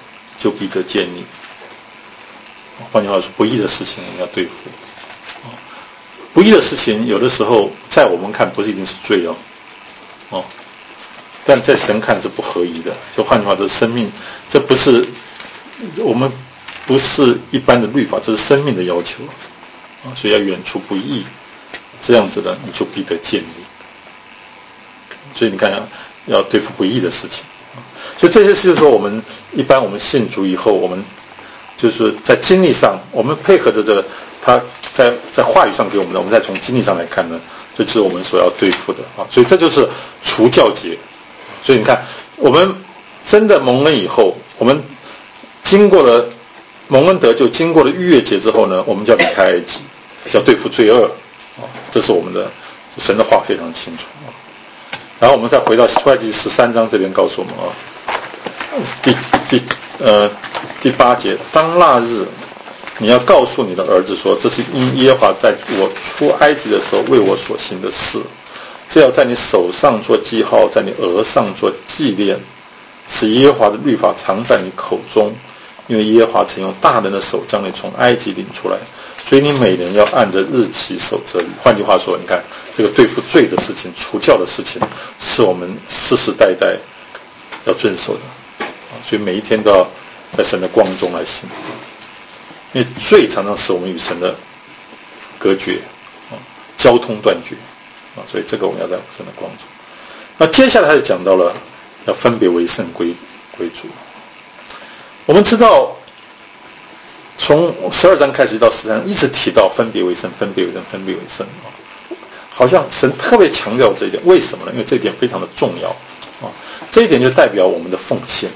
就必得见你。换句话说，不义的事情我们要对付。不义的事情有的时候在我们看不是一定是罪哦，哦，但在神看是不合宜的。就换句话说，生命这不是我们不是一般的律法，这是生命的要求啊，所以要远除不义，这样子的你就必得见你。所以你看要要对付不义的事情，所以这些事就是说我们一般我们信主以后，我们就是在经历上，我们配合着这个他在在话语上给我们的，我们再从经历上来看呢，这就是我们所要对付的啊。所以这就是除酵节。所以你看，我们真的蒙恩以后，我们经过了蒙恩得救，经过了逾越节之后呢，我们就要离开埃及，就要对付罪恶啊。这是我们的神的话非常清楚啊。然后我们再回到出埃及十三章这边告诉我们啊，第第呃第八节，当那日，你要告诉你的儿子说，这是因耶和华在我出埃及的时候为我所行的事，这要在你手上做记号，在你额上做纪念，使耶和华的律法常在你口中，因为耶和华曾用大能的手将你从埃及领出来，所以你每年要按着日期守这里。换句话说，你看这个对付罪的事情、除酵的事情，是我们世世代代要遵守的，所以每一天都要在神的光中来行。因为罪常常使我们与神的隔绝，交通断绝，所以这个我们要在神的光中。那接下来他就讲到了要分别为圣归归主。我们知道从十二章开始到十三章一直提到分别为圣，分别为圣，分别为圣，好像神特别强调这一点。为什么呢？因为这一点非常的重要啊！这一点就代表我们的奉献。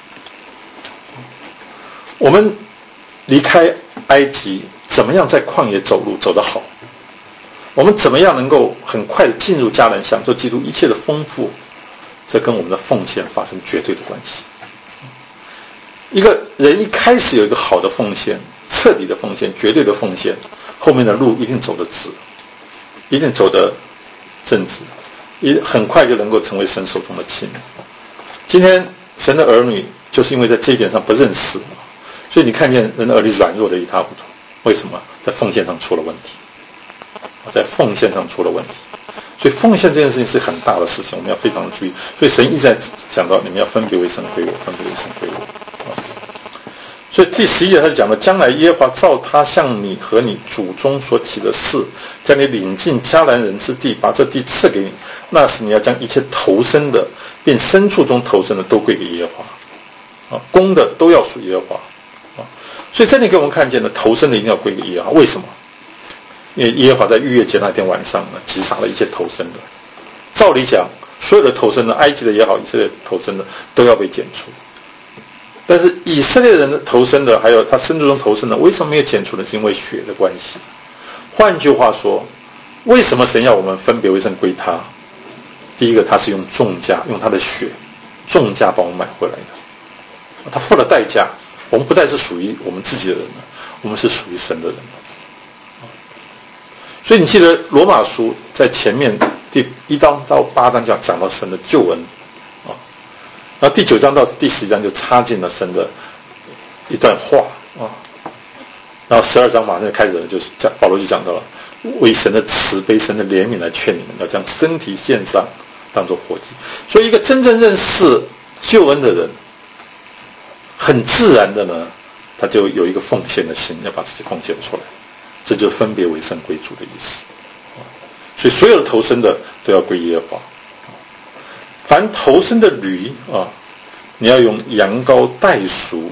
我们离开埃及，怎么样在旷野走路走得好？我们怎么样能够很快的进入迦南，享受基督一切的丰富？这跟我们的奉献发生绝对的关系。一个人一开始有一个好的奉献，彻底的奉献，绝对的奉献，后面的路一定走得直，一定走得正直，一很快就能够成为神手中的器皿。今天神的儿女就是因为在这一点上不认识，所以你看见人的儿女软弱的一塌糊涂。为什么？在奉献上出了问题，在奉献上出了问题。所以奉献这件事情是很大的事情，我们要非常的注意。所以神一直在讲到，你们要分别为圣归我，分别为圣归我。所以第十一节他就讲了，将来耶和华照他向你和你祖宗所起的事，将你领进迦南人之地，把这地赐给你。那时你要将一切投生的，并牲畜中投生的都归给耶和华，啊，公的都要属耶和华，啊，所以这里给我们看见了，投生的一定要归给耶和华。为什么？因为耶和华在逾越节那天晚上呢，击杀了一切投生的。照理讲，所有的投生的，埃及的也好，以色列投生的都要被剪除。但是以色列人的投生的，还有他牲畜中投生的，为什么没有剪除呢？是因为血的关系。换句话说，为什么神要我们分别为圣归他？第一个，他是用重价，用他的血重价帮我们买回来的，他付了代价，我们不再是属于我们自己的人了，我们是属于神的人了。所以你记得罗马书在前面第一章到八章讲讲到神的救恩啊，然后第九章到第十章就插进了神的一段话啊，然后十二章马上就开始了，就是讲保罗就讲到了为神的慈悲、神的怜悯来劝你们，要将身体献上，当作活祭。所以一个真正认识救恩的人，很自然的呢，他就有一个奉献的心，要把自己奉献出来。这就是分别为圣归主的意思。所以所有的投生的都要归耶和华。凡投生的驴啊，你要用羊羔代赎。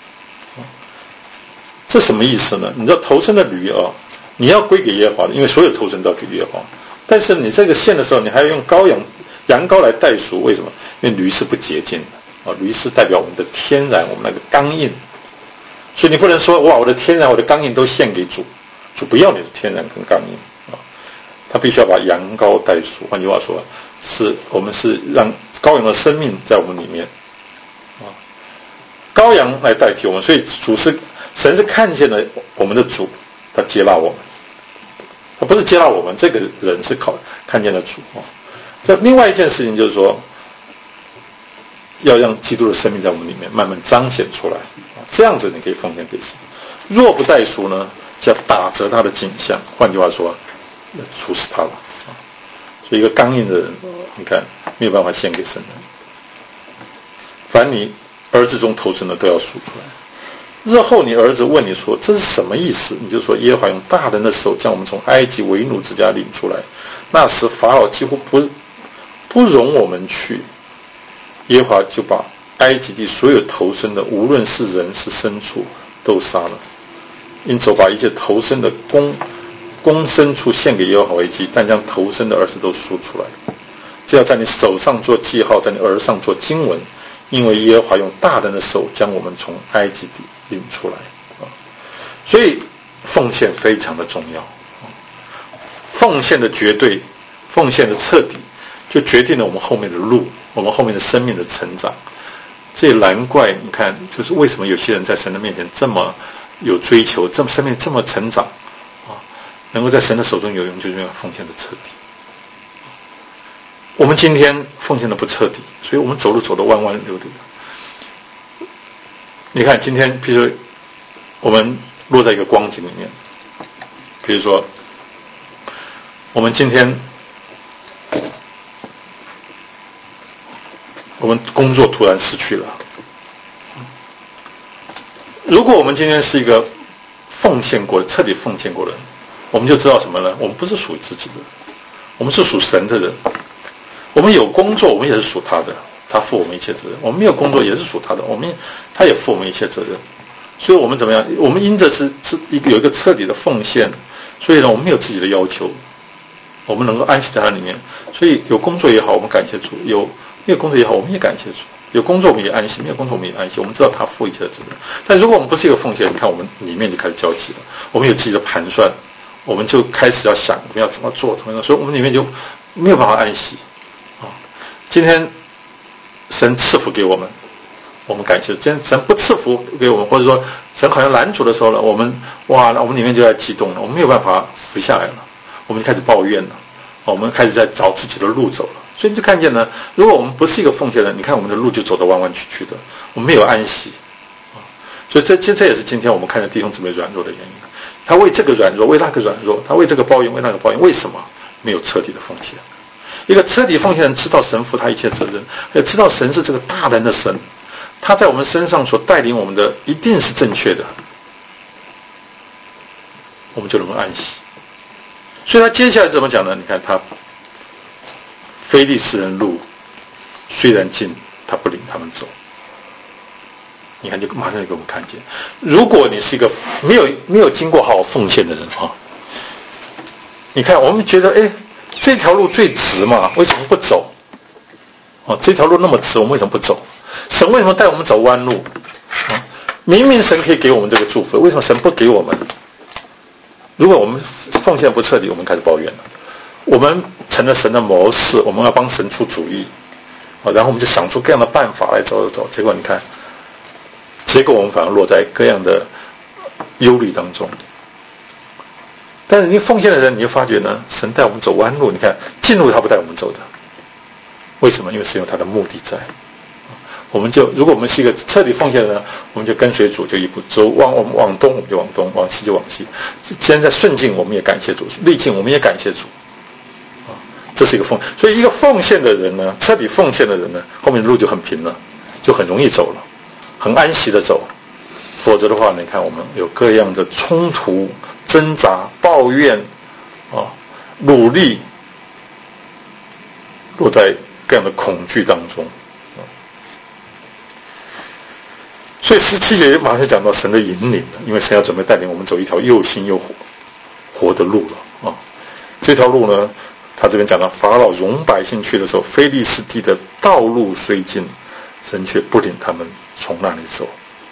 这什么意思呢？你知道投生的驴啊，你要归给耶和华的，因为所有投生都要给耶和华。但是你这个献的时候，你还要用羔羊、羊羔来代赎。为什么？因为驴是不洁净的啊，驴是代表我们的天然，我们那个刚硬。所以你不能说哇，我的天然、我的刚硬都献给主。主不要你的天然跟刚硬啊，他必须要把羊羔代赎。换句话说，是我们是让羔羊的生命在我们里面啊，羔羊来代替我们。所以主是神是看见了我们的主，他接纳我们，他不是接纳我们这个人，是靠看见了主啊。这另外一件事情就是说， 要让基督的生命在我们里面慢慢彰显出来，这样子你可以奉献给神。若不代赎呢，就要打折他的景象，换句话说，处死他了。所以一个刚硬的人，你看没有办法献给神的。凡你儿子中头生的都要赎出来。日后你儿子问你说这是什么意思，你就说耶和华用大能的手将我们从埃及为奴之家领出来，那时法老几乎不不容我们去，耶和华就把埃及地所有头生的，无论是人是牲畜，都杀了。因此我把一切头生的公公牲畜献给耶和华为祭，但将头生的儿子都赎出来，这要在你手上做记号，在你额上做经文，因为耶和华用大能的手将我们从埃及地领出来。所以奉献非常的重要，奉献的绝对，奉献的彻底，就决定了我们后面的路，我们后面的生命的成长。这也难怪你看，就是为什么有些人在神的面前这么有追求，这么生命这么成长啊，能够在神的手中有用，就是因为奉献的彻底。我们今天奉献的不彻底，所以我们走路走得弯弯溜溜的。你看今天比如说我们落在一个光景里面，比如说我们今天我们工作突然失去了，如果我们今天是一个奉献过的彻底奉献过的人，我们就知道什么呢？我们不是属于自己的，我们是属神的人。我们有工作，我们也是属他的，他负我们一切责任。我们没有工作也是属他的，我们他也负我们一切责任。所以我们怎么样？我们因着是是一个有一个彻底的奉献，所以呢，我们没有自己的要求，我们能够安息在他里面。所以有工作也好，我们感谢主；有没有工作也好，我们也感谢主。有工作我们也安息，没有工作我们也安息。我们知道他负一切的责任。但如果我们不是一个奉献，你看我们里面就开始焦急了，我们有自己的盘算，我们就开始要想我们要怎么做，怎么样，所以我们里面就没有办法安息。今天神赐福给我们，我们感谢；今天神不赐福给我们，或者说神好像拦阻的时候呢，我们哇，那我们里面就在激动了，我们没有办法服下来了，我们就开始抱怨了，我们开始在找自己的路走了。所以你就看见呢，如果我们不是一个奉献人，你看我们的路就走得弯弯曲曲的，我们没有安息啊。所以这这这也是今天我们看见弟兄姊妹软弱的原因。他为这个软弱，为那个软弱，他为这个抱怨，为那个抱怨，为什么没有彻底的奉献？一个彻底奉献人知道神负他一切责任，也知道神是这个大能的神，他在我们身上所带领我们的一定是正确的，我们就能够安息。所以他接下来怎么讲呢？你看他非利士人路虽然近，他不领他们走。你看就马上就给我们看见，如果你是一个没有没有经过好好奉献的人啊，你看我们觉得哎，这条路最直嘛，为什么不走？哦，这条路那么直，我们为什么不走？神为什么带我们走弯路？啊，明明神可以给我们这个祝福，为什么神不给我们？如果我们奉献不彻底，我们开始抱怨了，我们成了神的谋士，我们要帮神出主意，啊，然后我们就想出各样的办法来走走走，结果你看，结果我们反而落在各样的忧虑当中。但是你奉献的人，你就发觉呢，神带我们走弯路，你看近路他不带我们走的，为什么？因为是有他的目的在。我们就如果我们是一个彻底奉献的人，我们就跟随主，就一步走，往我们往东我们就往东，往西就往西。现在顺境我们也感谢主，逆境我们也感谢主。啊，这是一个奉，所以一个奉献的人呢，彻底奉献的人呢，后面的路就很平了，就很容易走了，很安息的走。否则的话，你看我们有各样的冲突、挣扎、抱怨，啊，努力，落在各样的恐惧当中。所以十七节马上讲到神的引领了，因为神要准备带领我们走一条又新又活活的路了啊。这条路呢，他这边讲到法老容百姓去的时候，非利士地的道路虽近，神却不领他们从那里走。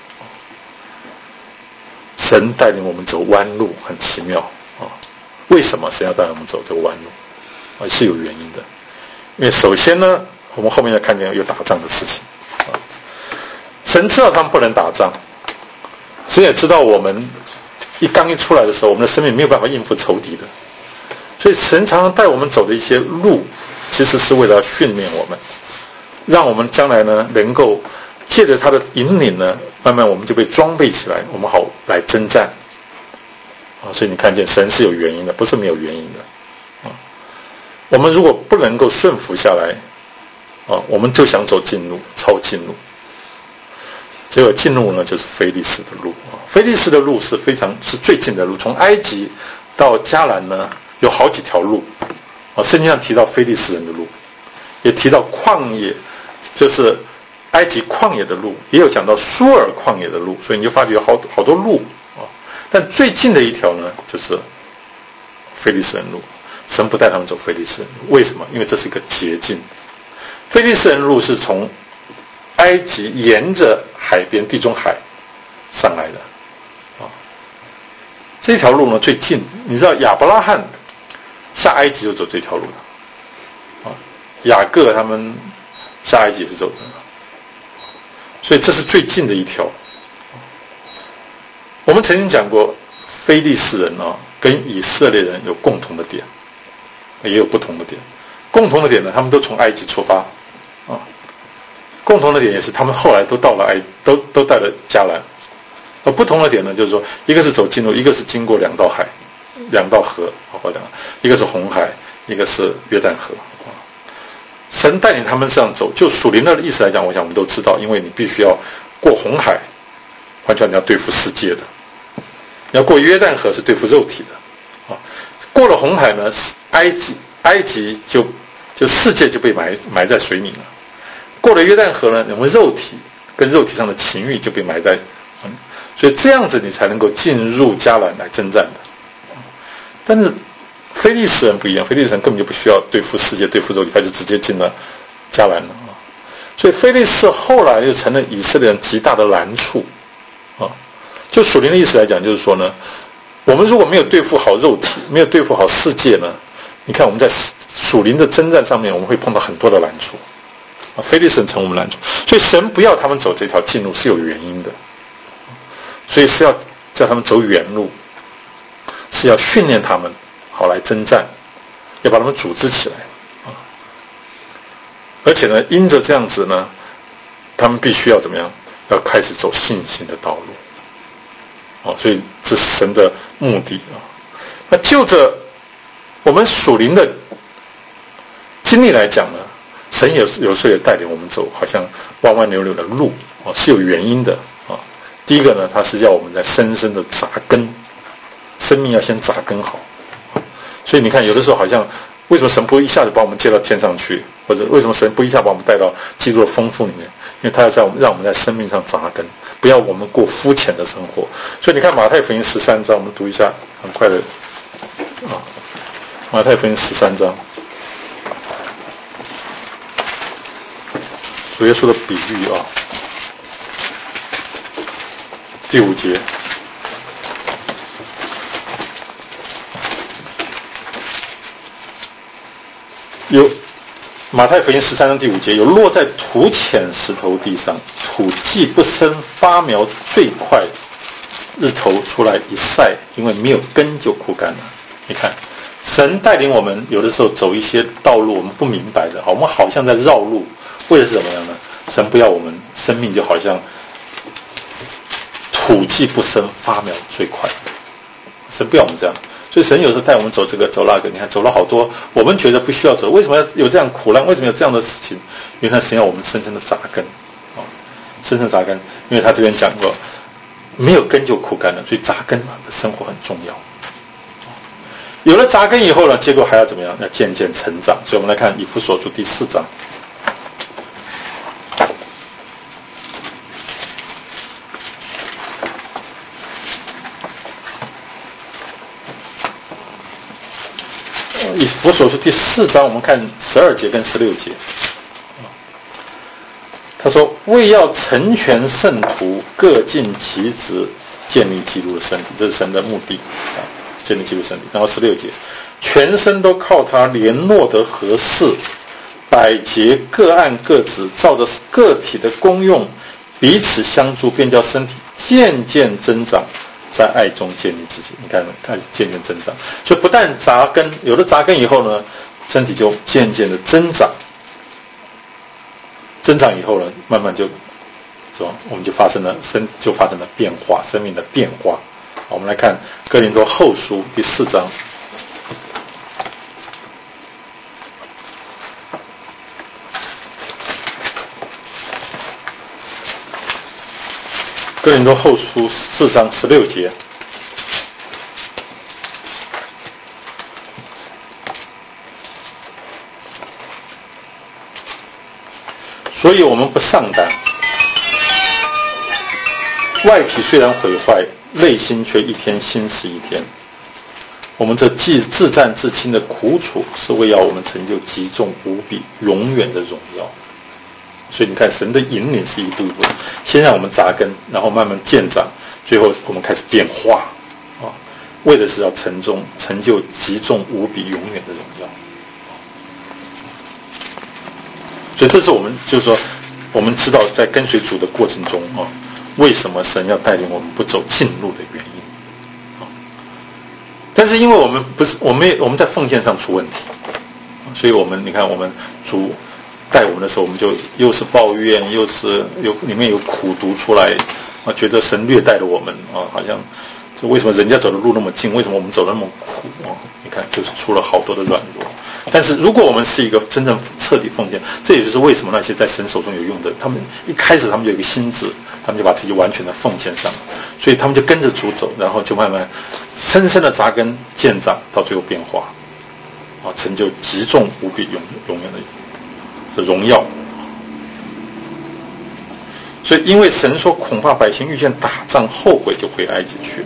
神带领我们走弯路，很奇妙啊！为什么神要带我们走这个弯路？啊，是有原因的。因为首先呢，我们后面要看见有打仗的事情啊。神知道他们不能打仗，神也知道我们一刚一出来的时候，我们的生命没有办法应付仇敌的，所以神常常带我们走的一些路，其实是为了训练我们， 让我们将来呢能够借着他的引领呢，慢慢我们就被装备起来，我们好来征战啊。所以你看见神是有原因的，不是没有原因的啊。我们如果不能够顺服下来啊，我们就想走近路，抄近路，结果近路呢就是非利士的路啊。非利士的路是非常是最近的路，从埃及到迦南呢有好几条路啊。圣经上提到非利士人的路，也提到旷野，就是埃及旷野的路，也有讲到苏尔旷野的路，所以你就发觉有好好多路啊。但最近的一条呢，就是非利士人路。神不带他们走非利士人路，为什么？因为这是一个捷径。非利士人路是从埃及沿着海边地中海上来的啊。这条路呢最近，你知道亚伯拉罕下埃及就走这条路的啊，雅各他们下埃及也是走的，所以这是最近的一条。我们曾经讲过，非利士人啊跟以色列人有共同的点，也有不同的点。共同的点呢，他们都从埃及出发啊。共同的点也是他们后来都到了埃，都都到了迦南。而不同的点呢，就是说，一个是走近路，一个是经过两道海、两道河，或者一个是红海，一个是约旦河。神带领他们这样走，就属灵的意思来讲，我想我们都知道，因为你必须要过红海，换句话你要对付世界的；你要过约旦河是对付肉体的。啊，过了红海呢，埃及埃及就就世界就被埋埋在水里了。过了约旦河呢，我们肉体跟肉体上的情欲就被埋在。嗯，所以这样子你才能够进入迦南来征战的。但是非利士人不一样，非利士人根本就不需要对付世界、对付肉体，他就直接进了迦南了啊。所以非利士后来就成了以色列人极大的难处啊。就属灵的意思来讲，就是说呢，我们如果没有对付好肉体，没有对付好世界呢，你看我们在属灵的征战上面，我们会碰到很多的难处啊。非利士人成我们难处，所以神不要他们走这条近路是有原因的。所以是要叫他们走远路，是要训练他们好来征战，要把他们组织起来啊！而且呢，因着这样子呢，他们必须要怎么样？要开始走信心的道路啊！所以这是神的目的啊！那就着我们属灵的经历来讲呢，神有有时候也带领我们走好像弯弯扭扭的路啊，是有原因的啊。第一个呢，他是要我们在深深的扎根，生命要先扎根好。所以你看，有的时候好像为什么神不一下子把我们接到天上去，或者为什么神不一下把我们带到基督的丰富里面？因为他要在我们让我们在生命上扎根，不要我们过肤浅的生活。所以你看马太福音十三章，我们读一下，很快的啊，马太福音十三章，主耶稣的比喻啊。第五节，有马太福音十三章第五节，有落在土浅石头地上，土既不生，发苗最快，日头出来一晒，因为没有根就枯干了。你看，神带领我们有的时候走一些道路我们不明白的，我们好像在绕路，为的是怎么样呢？神不要我们生命就好像土既不生，发苗最快。神不要我们这样，所以神有时候带我们走这个走那个，你看走了好多我们觉得不需要走，为什么要有这样苦难？为什么有这样的事情？因为他神要我们深深的扎根啊，深深扎根。因为他这边讲过，没有根就枯干了，所以扎根的生活很重要。有了扎根以后呢，结果还要怎么样？要渐渐成长。所以我们来看以弗所书第四章。以弗所书第四章，我们看十二节跟十六节。他说：“为要成全圣徒，各尽其职，建立基督的身体。”这是神的目的啊，建立基督身体。然后十六节，全身都靠他联络得合适，百节各按各职，照着个体的功用彼此相助，便叫身体渐渐增长，在爱中建立自己。你看，开始渐渐增长。所以不但扎根，有了扎根以后呢，身体就渐渐的增长。 增长以后呢，慢慢就，是吧？我们就发生了生就发生了变化，生命的变化。我们来看哥林多后书第四章。哥林多后书四章十六节。所以我们不上当，外体虽然毁坏，内心却一天新似一天。我们这既自战自亲的苦楚，是为要我们成就极重无比永远的荣耀。所以你看，神的引领是一步一步，先让我们扎根，然后慢慢渐长，最后我们开始变化啊，为的是要成中成就极重无比永远的荣耀。所以这是我们就是说，我们知道在跟随主的过程中啊，为什么神要带领我们不走近路的原因啊。但是因为我们不是我们我们在奉献上出问题，所以我们你看我们主带我们的时候，我们就又是抱怨，又是有里面有苦毒出来啊，觉得神虐待了我们啊，好像就为什么人家走的路那么近，为什么我们走的那么苦啊？你看就是出了好多的软弱。但是如果我们是一个真正彻底奉献，这也就是为什么那些在神手中有用的，他们一开始他们就有一个心智，他们就把自己完全的奉献上，所以他们就跟着主走，然后就慢慢深深的扎根渐长，到最后变化啊，成就极重无比永永远的的荣耀。所以因为神说恐怕百姓遇见打仗后悔，就回埃及去了。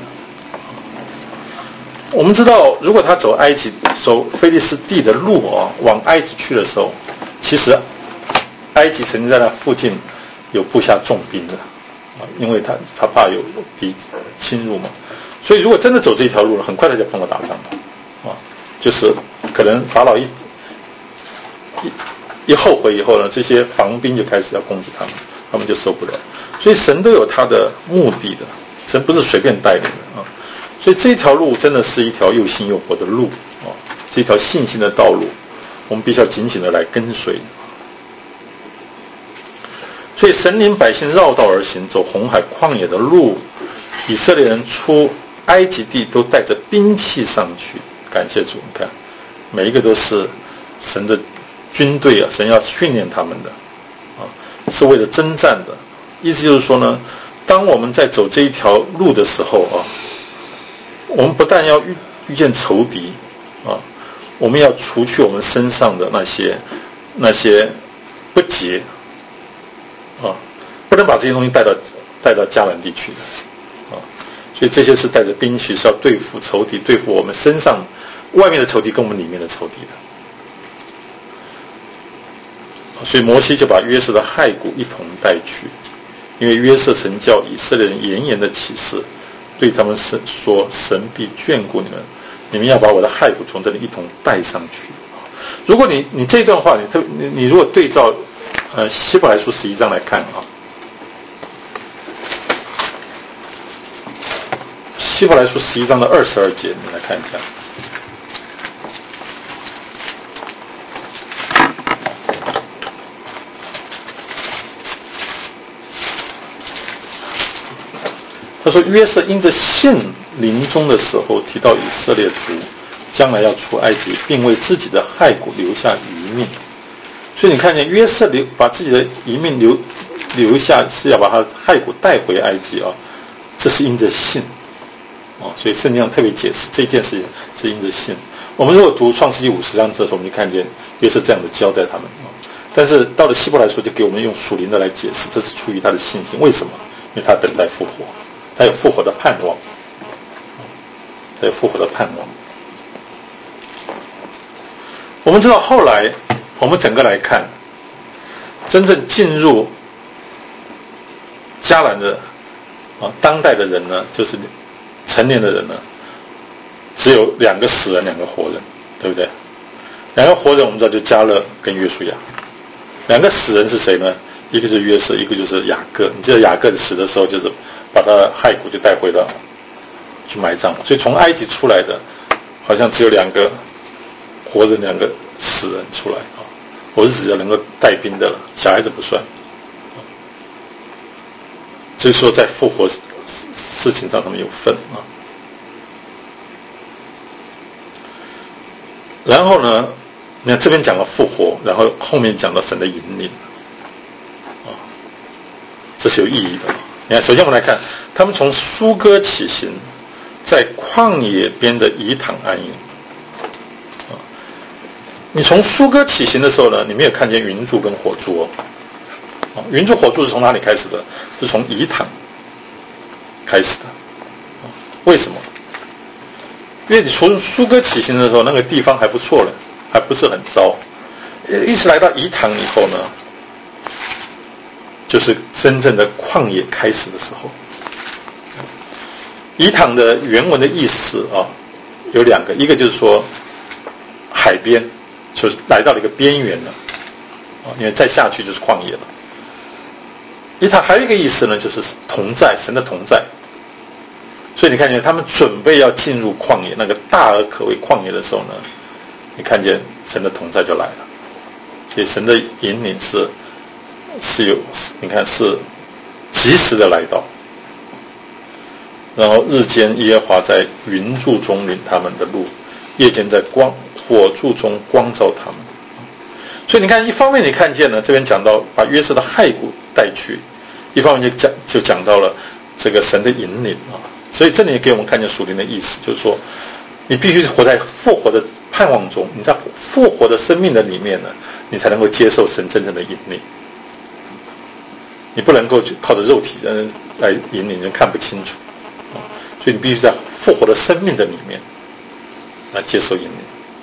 我们知道，如果他走埃及走非利士地的路啊，往埃及去的时候，其实埃及曾经在那附近有布下重兵的啊，因为他他怕有敌侵入嘛，所以如果真的走这一条路，很快他就碰到打仗了啊，就是可能法老一一一后悔以后呢，这些防兵就开始要攻击他们，他们就受不了。所以神都有他的目的的，神不是随便带领的啊。所以这条路真的是一条又新又活的路啊，这条信心的道路，我们必须要紧紧的来跟随。所以神领百姓绕道而行，走红海旷野的路，以色列人出埃及地都带着兵器上去。感谢主，你看每一个都是神的军队啊，神要训练他们的啊，是为了征战的。意思就是说呢，当我们在走这一条路的时候啊，我们不但要遇遇见仇敌啊，我们要除去我们身上的那些那些不洁啊，不能把这些东西带到带到迦南地去的啊。所以这些是带着兵器，是要对付仇敌，对付我们身上外面的仇敌跟我们里面的仇敌的。所以摩西就把约瑟的骸骨一同带去，因为约瑟曾叫以色列人严严的起誓，对他们是说，神必眷顾你们，你们要把我的骸骨从这里一同带上去。如果你你这段话，你特你你如果对照呃希伯来书十一章来看啊，希伯来书十一章的二十二节，你来看一下。他说约瑟因着信临终的时候提到以色列族将来要出埃及，并为自己的骸骨留下余命。所以你看见约瑟留把自己的遗命留留下，是要把他骸骨带回埃及啊，这是因着信啊。所以圣经上特别解释这件事情是因着信。我们如果读创世纪五十章的时候，我们就看见约瑟这样的交代他们啊。但是到了希伯来书就给我们用属灵的来解释，这是出于他的信心。为什么？因为他等待复活。他有复活的盼望，他有复活的盼望。我们知道后来我们整个来看，真正进入迦南的啊当代的人呢，就是成年的人呢，只有两个死人，两个活人，对不对？两个活人我们知道就迦勒跟约书亚，两个死人是谁呢？一个是约瑟，一个就是雅各。你记得雅各死的时候，就是把他的骸骨就带回了去埋葬了。所以从埃及出来的，好像只有两个活人，两个死人出来啊。 我是指要能够带兵的了，小孩子不算。就是说在复活事情上他们有份啊。然后呢，你看这边讲了复活，然后后面讲到神的引领啊，这是有意义的。你看，首先我们来看，他们从苏哥起行，在旷野边的以坦安营。你从苏哥起行的时候呢，你没有看见云柱跟火柱哦。哦，云柱火柱是从哪里开始的？是从以坦开始的。哦，为什么？因为你从苏哥起行的时候，那个地方还不错了，还不是很糟。一直来到以坦以后呢，就是真正的旷野开始的时候。以坦的原文的意思啊，有两个，一个就是说海边。就是来到了一个边缘了，因为再下去就是旷野了。以坦还有一个意思呢，就是同在，神的同在。所以你看见他们准备要进入旷野，那个大而可畏旷野的时候呢，你看见神的同在就来了。所以神的引领是是有，你看是及时的来到。然后日间耶和华在云柱中领他们的路，夜间在光火柱中光照他们。所以你看，一方面你看见了这边讲到把约瑟的骸骨带去，一方面就讲就讲到了这个神的引领啊。所以这里也给我们看见属灵的意思，就是说你必须活在复活的盼望中，你在复活的生命的里面呢，你才能够接受神真正的引领。你不能够靠着肉体来引领，人看不清楚啊。所以你必须在复活的生命的里面来接受引领。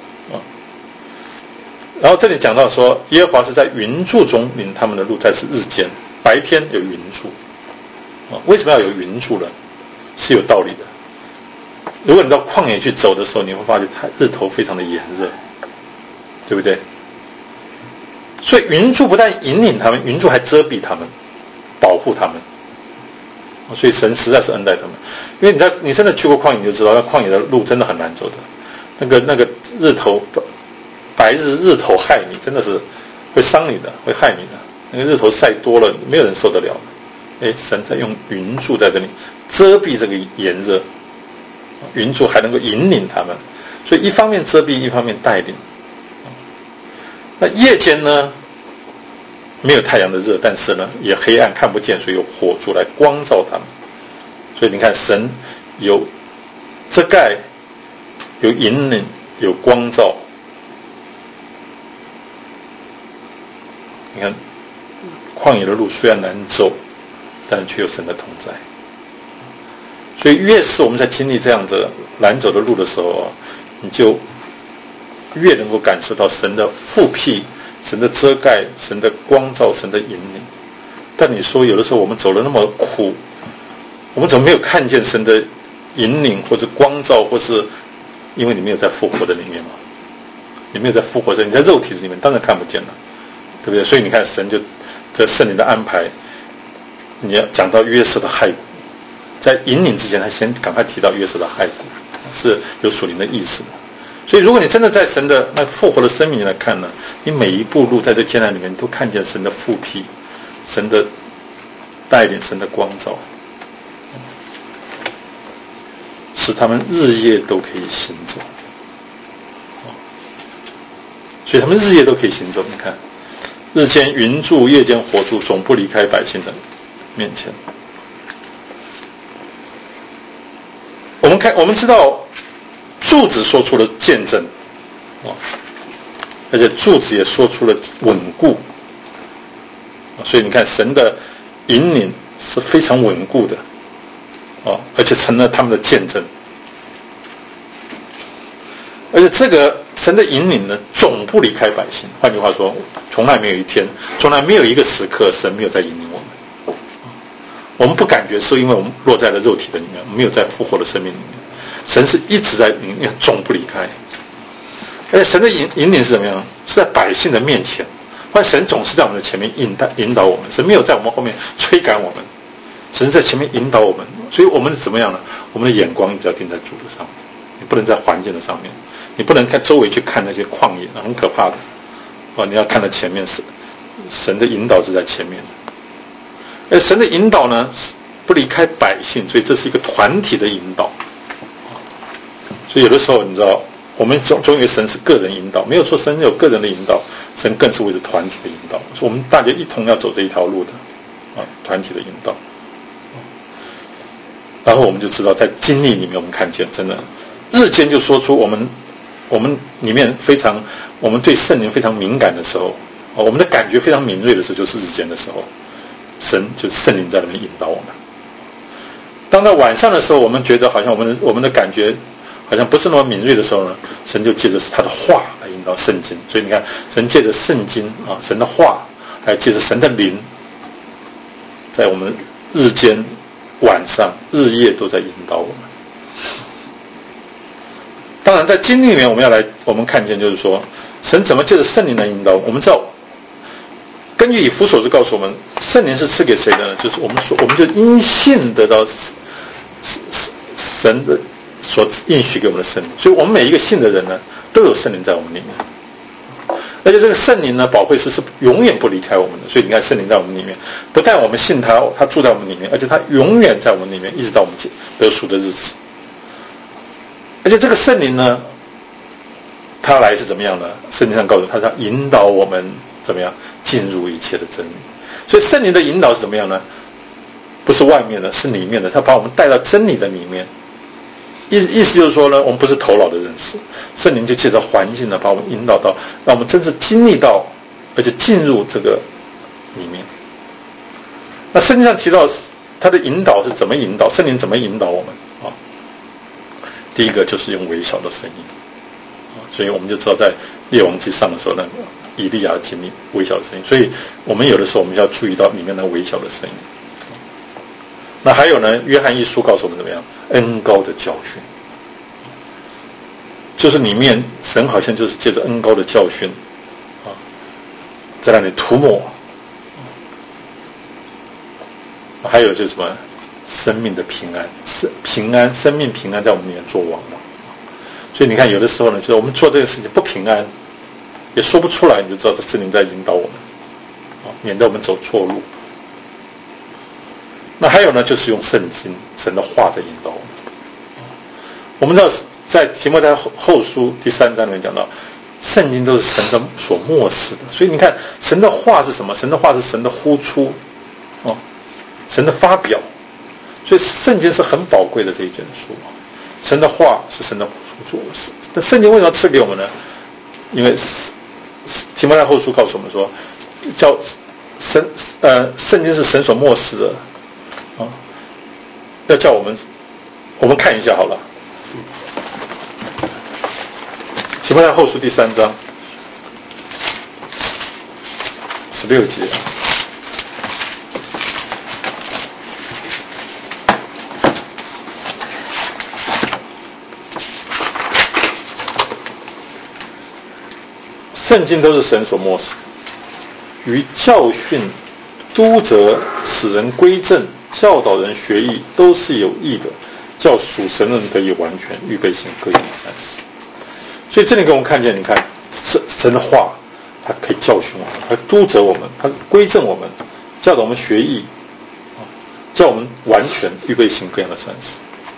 然后这里讲到说，耶和华是在云柱中领他们的路，在是日间，白天有云柱。啊，为什么要有云柱呢？是有道理的。如果你到旷野去走的时候，你会发现它日头非常的炎热，对不对？所以云柱不但引领他们，云柱还遮蔽他们，保护他们。所以神实在是恩待他们。因为你在你真的去过旷野，你就知道，那旷野的路真的很难走的。那个那个日头。白日日头害你，真的是会伤你的，会害你的。那个日头晒多了，没有人受得了。哎，神在用云柱在这里遮蔽这个炎热，云柱还能够引领他们，所以一方面遮蔽，一方面带领。那夜间呢，没有太阳的热，但是呢也黑暗看不见，所以有火柱来光照他们。所以你看，神有遮盖，有引领，有光照。你看，旷野的路虽然难走，但却有神的同在。所以越是我们在经历这样的难走的路的时候啊，你就越能够感受到神的复辟、神的遮盖、神的光照、神的引领。但你说有的时候我们走了那么苦，我们怎么没有看见神的引领或者光照，或是因为你没有在复活的里面嘛？你没有在复活的，你在肉体里面当然看不见了。对不对？所以你看，神就这圣灵的安排，你要讲到约瑟的骸骨，在引领之前，他先赶快提到约瑟的骸骨，是有属灵的意思的。所以，如果你真的在神的那复活的生命来看呢，你每一步路在这艰难里面都看见神的复辟、神的带领、神的光照，使他们日夜都可以行走。所以他们日夜都可以行走。你看。日间云柱，夜间火柱，总不离开百姓的面前。我们看，我们知道柱子说出了见证，啊，而且柱子也说出了稳固，所以你看神的引领是非常稳固的，啊，而且成了他们的见证。而且这个神的引领呢，总不离开百姓。换句话说，从来没有一天，从来没有一个时刻，神没有在引领我们。我们不感觉，是因为我们落在了肉体的里面，没有在复活的生命里面。神是一直在引领，总不离开。而且神的引引领是怎么样？是在百姓的面前。或者神总是在我们的前面引导引导我们，神没有在我们后面催赶我们，神在前面引导我们。所以我们怎么样呢？我们的眼光一直要定在主的上面，你不能在环境的上面。你不能看周围去看那些旷野，很可怕的。 哦，你要看到前面是神的引导是在前面的。而神的引导呢，不离开百姓，所以这是一个团体的引导。所以有的时候你知道，我们总总以为神是个人引导，没有错，神有个人的引导，神更是为了团体的引导。所以我们大家一同要走这一条路的啊，团体的引导。然后我们就知道，在经历里面，我们看见真的日间就说出我们我们里面非常我们对圣灵非常敏感的时候，我们的感觉非常敏锐的时候，就是日间的时候，神就是圣灵在那边引导我们。当到晚上的时候，我们觉得好像我们的我们的感觉好像不是那么敏锐的时候呢，神就借着他的话来引导圣经。所以你看，神借着圣经啊，神的话，还有借着神的灵，在我们日间、晚上、日夜都在引导我们。当然，在经历里面，我们要来，我们看见就是说，神怎么借着圣灵来引导我们。我们知道，根据以弗所书告诉我们，圣灵是赐给谁的呢？就是我们说，我们就因信得到神的所应许给我们的圣灵。所以我们每一个信的人呢，都有圣灵在我们里面。而且这个圣灵呢，保惠师是永远不离开我们的。所以你看，圣灵在我们里面，不但我们信他，他住在我们里面，而且他永远在我们里面，一直到我们得赎的日子。而且这个圣灵呢，他来是怎么样呢？圣经上告诉他，他引导我们怎么样进入一切的真理。所以圣灵的引导是怎么样呢？不是外面的，是里面的，他把我们带到真理的里面。意意思就是说呢，我们不是头脑的认识，圣灵就借着环境呢，把我们引导到，让我们真正经历到，而且进入这个里面。那圣经上提到他的引导是怎么引导，圣灵怎么引导我们啊？第一个就是用微小的声音，所以我们就知道在列王记上的时候，那个以利亚的经历微小的声音。所以我们有的时候我们要注意到里面那微小的声音。那还有呢，约翰一书告诉我们怎么样恩膏的教训，就是里面神好像就是借着恩膏的教训啊，在那里涂抹。还有就是什么生命的平安，生平安，生命平安在我们里面做王嘛。所以你看，有的时候呢，就是我们做这个事情不平安，也说不出来，你就知道这圣灵在引导我们，啊，免得我们走错路。那还有呢，就是用圣经、神的话在引导我们。我们知道，在提摩太后书第三章里面讲到，圣经都是神的所默示的，所以你看，神的话是什么？神的话是神的呼出，哦，神的发表。所以圣经是很宝贵的这一卷书，神的话是神的呼出。那圣经为什么赐给我们呢？因为提摩太后书告诉我们说，叫神呃，圣经是神所默示的啊，要叫我们我们看一下好了。提摩太后书第三章十六节。圣经都是神所默示，于教训、督责、使人归正、教导人学义，都是有益的，叫属神人得以完全，预备行各样的善事。所以这里给我们看见，你看神的话，它可以教训我们，它督责我们，它归正我们，教导我们学义，叫我们完全预备行各样的善事。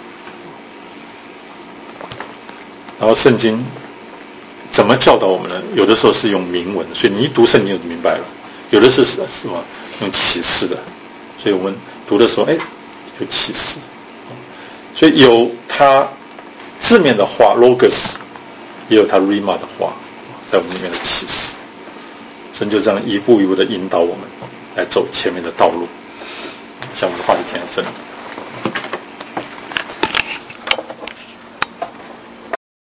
然后圣经怎么教导我们呢？有的时候是用明文，所以你一读圣经就明白了；有的是什么用启示的，所以我们读的时候，哎，有启示。所以有它字面的话 logos， 也有它 rhema 的话，在我们里面的启示。神就这样一步一步的引导我们来走前面的道路。像我们的话题填到这里。